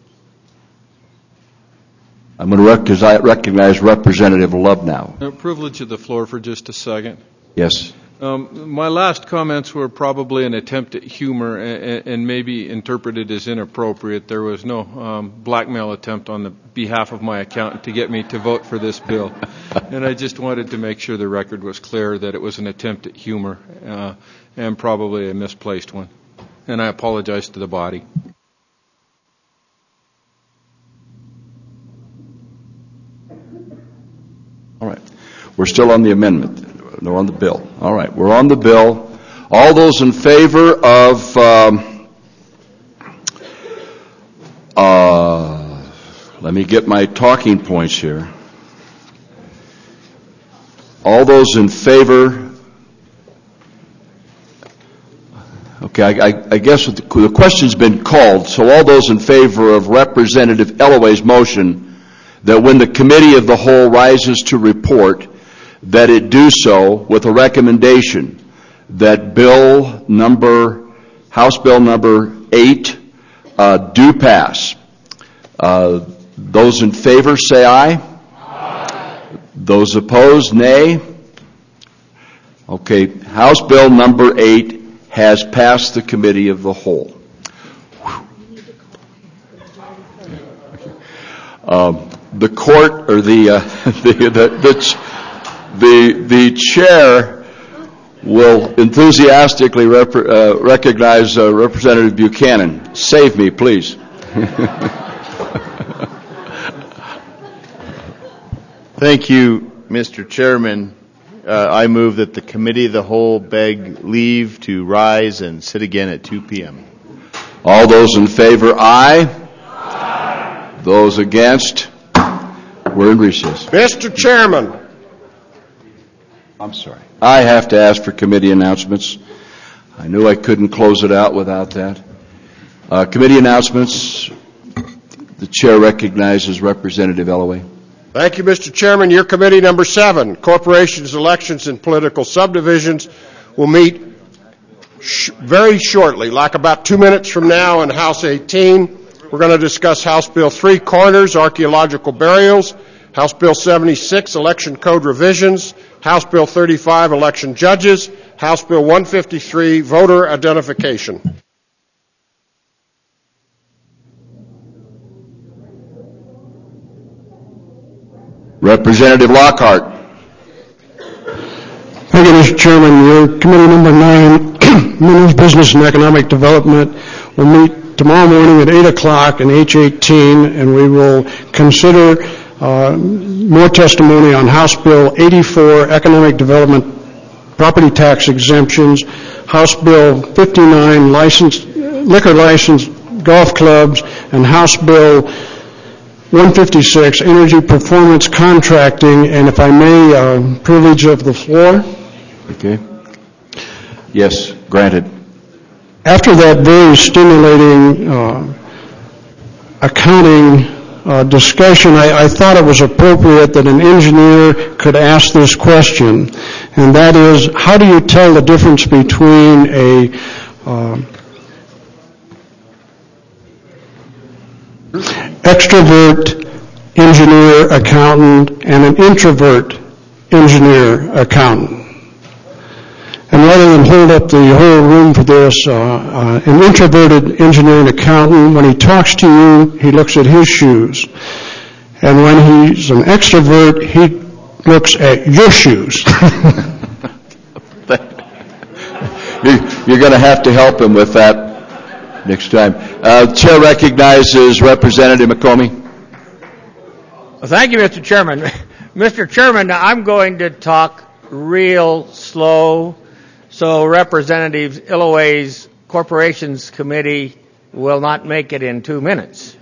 I'm going to recognize Representative Lubnow. Privilege of the floor for just a second. Yes. My last comments were probably an attempt at humor and maybe interpreted as inappropriate. There was no blackmail attempt on the behalf of my accountant to get me to vote for this bill. And I just wanted to make sure the record was clear that it was an attempt at humor and probably a misplaced one. And I apologize to the body. All right. We're still on the amendment. No, on the bill. All right. We're on the bill. All those in favor of let me get my talking points here. All those in favor. Okay, I guess the question's been called. So all those in favor of Representative Ellaway's motion that when the Committee of the Whole rises to report, that it do so with a recommendation that House Bill number 8 do pass. Those in favor say aye. Aye. Those opposed, nay. Okay, House Bill number 8 has passed the Committee of the Whole. The court, or the chair will enthusiastically recognize Representative Buchanan. Save me, please. Thank you, Mr. Chairman. I move that the Committee of the Whole beg leave to rise and sit again at 2 p.m. All those in favor, aye. Aye. Those against, we're in recess. Mr. Chairman. I'm sorry. I have to ask for committee announcements. I knew I couldn't close it out without that. Committee announcements. The chair recognizes Representative Ellaway. Thank you, Mr. Chairman. Your committee number 7, Corporations, Elections, and Political Subdivisions, will meet very shortly, like about 2 minutes from now in House 18. We're going to discuss House Bill 3, Corners, Archaeological Burials, House Bill 76, Election Code Revisions, House Bill 35, Election Judges, House Bill 153, Voter Identification. Representative Lockhart. Thank you, Mr. Chairman. Your committee number 9, Minerals, Business, and Economic Development, will meet tomorrow morning at 8 o'clock in H18, and we will consider more testimony on House Bill 84, Economic Development Property Tax Exemptions, House Bill 59, Liquor License Golf Clubs, and House Bill 156, Energy Performance Contracting, and if I may, privilege of the floor. Okay. Yes, granted. After that very stimulating accounting discussion, I thought it was appropriate that an engineer could ask this question, and that is, how do you tell the difference between a extrovert engineer accountant and an introvert engineer accountant. And rather than hold up the whole room for this, an introverted engineer and accountant, when he talks to you, he looks at his shoes. And when he's an extrovert, he looks at your shoes. You're going to have to help him with that next time. Chair recognizes Representative McComey. Thank you, Mr. Chairman. Mr. Chairman, I'm going to talk real slow so Representative Illoay's Corporations Committee will not make it in 2 minutes.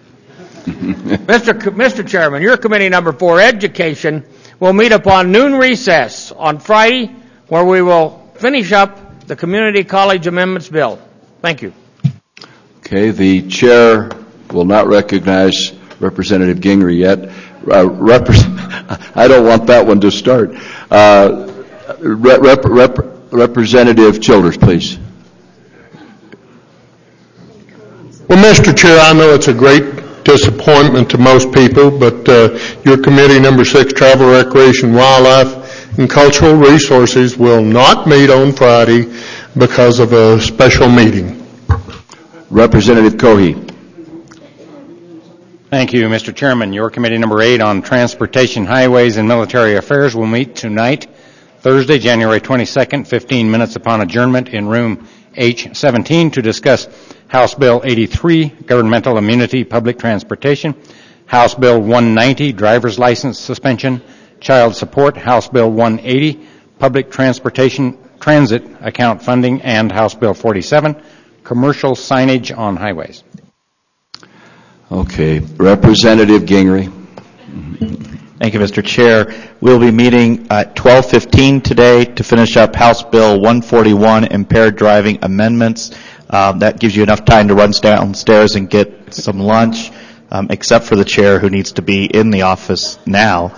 Mr. Chairman, your committee number 4, Education, will meet upon noon recess on Friday, where we will finish up the Community College Amendments Bill. Thank you. Okay, the chair will not recognize Representative Gingrey yet. I don't want that one to start. Representative Childers, please. Well, Mr. Chair, I know it's a great disappointment to most people, but your committee number 6, Travel, Recreation, Wildlife, and Cultural Resources will not meet on Friday because of a special meeting. Representative Cohey. Thank you, Mr. Chairman. Your committee number 8 on Transportation, Highways, and Military Affairs will meet tonight, Thursday, January 22nd, 15 minutes upon adjournment in room H17 to discuss House Bill 83, Governmental Immunity, Public Transportation, House Bill 190, Driver's License Suspension, Child Support, House Bill 180, Public Transportation Transit Account Funding, and House Bill 47, Commercial Signage on Highways. Okay, Representative Gingrey. Thank you, Mr. Chair. We'll be meeting at 12:15 today to finish up House Bill 141, Impaired Driving Amendments. That gives you enough time to run downstairs and get some lunch, except for the chair who needs to be in the office now.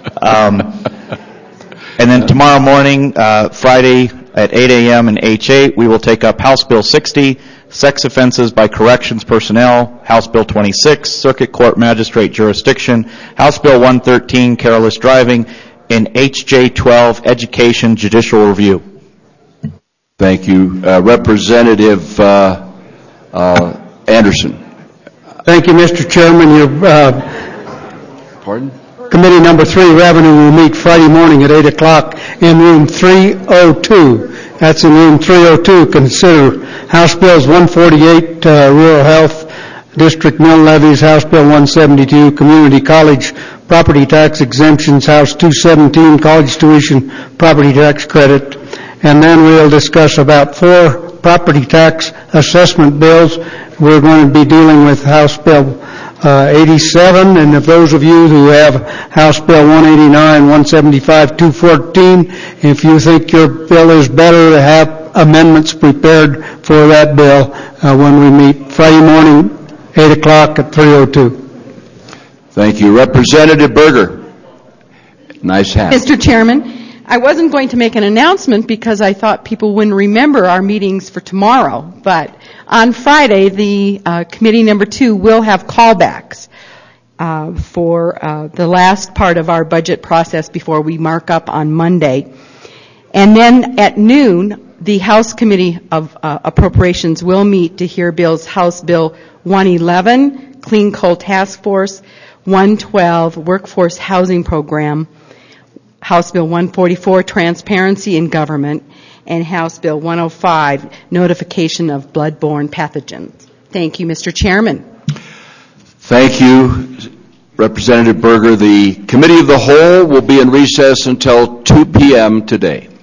And then tomorrow morning, Friday at 8 a.m. in H8, we will take up House Bill 60, Sex Offenses by Corrections Personnel, House Bill 26, Circuit Court Magistrate Jurisdiction, House Bill 113, Careless Driving, and HJ 12, Education Judicial Review. Thank you. Representative Anderson. Thank you, Mr. Chairman. Your Pardon? Committee number 3, Revenue, will meet Friday morning at 8 o'clock in room 302. That's in room 302. Consider House Bills 148, Rural Health District Mill Levies, House Bill 172, Community College Property Tax Exemptions, House 217, College Tuition Property Tax Credit. And then we'll discuss about 4 property tax assessment bills. We're going to be dealing with House Bill 87, and if those of you who have House Bill 189, 175, 214, if you think your bill is better, to have amendments prepared for that bill when we meet Friday morning, 8 o'clock at 302. Thank you. Representative Berger. Nice hat. Mr. Chairman, I wasn't going to make an announcement because I thought people wouldn't remember our meetings for tomorrow, but on Friday, the committee number 2 will have callbacks for the last part of our budget process before we mark up on Monday. And then at noon, the House Committee of Appropriations will meet to hear bills House Bill 111, Clean Coal Task Force, 112, Workforce Housing Program, House Bill 144, Transparency in Government, and House Bill 105, Notification of Bloodborne Pathogens. Thank you, Mr. Chairman. Thank you, Representative Berger. The Committee of the Whole will be in recess until 2 p.m. today.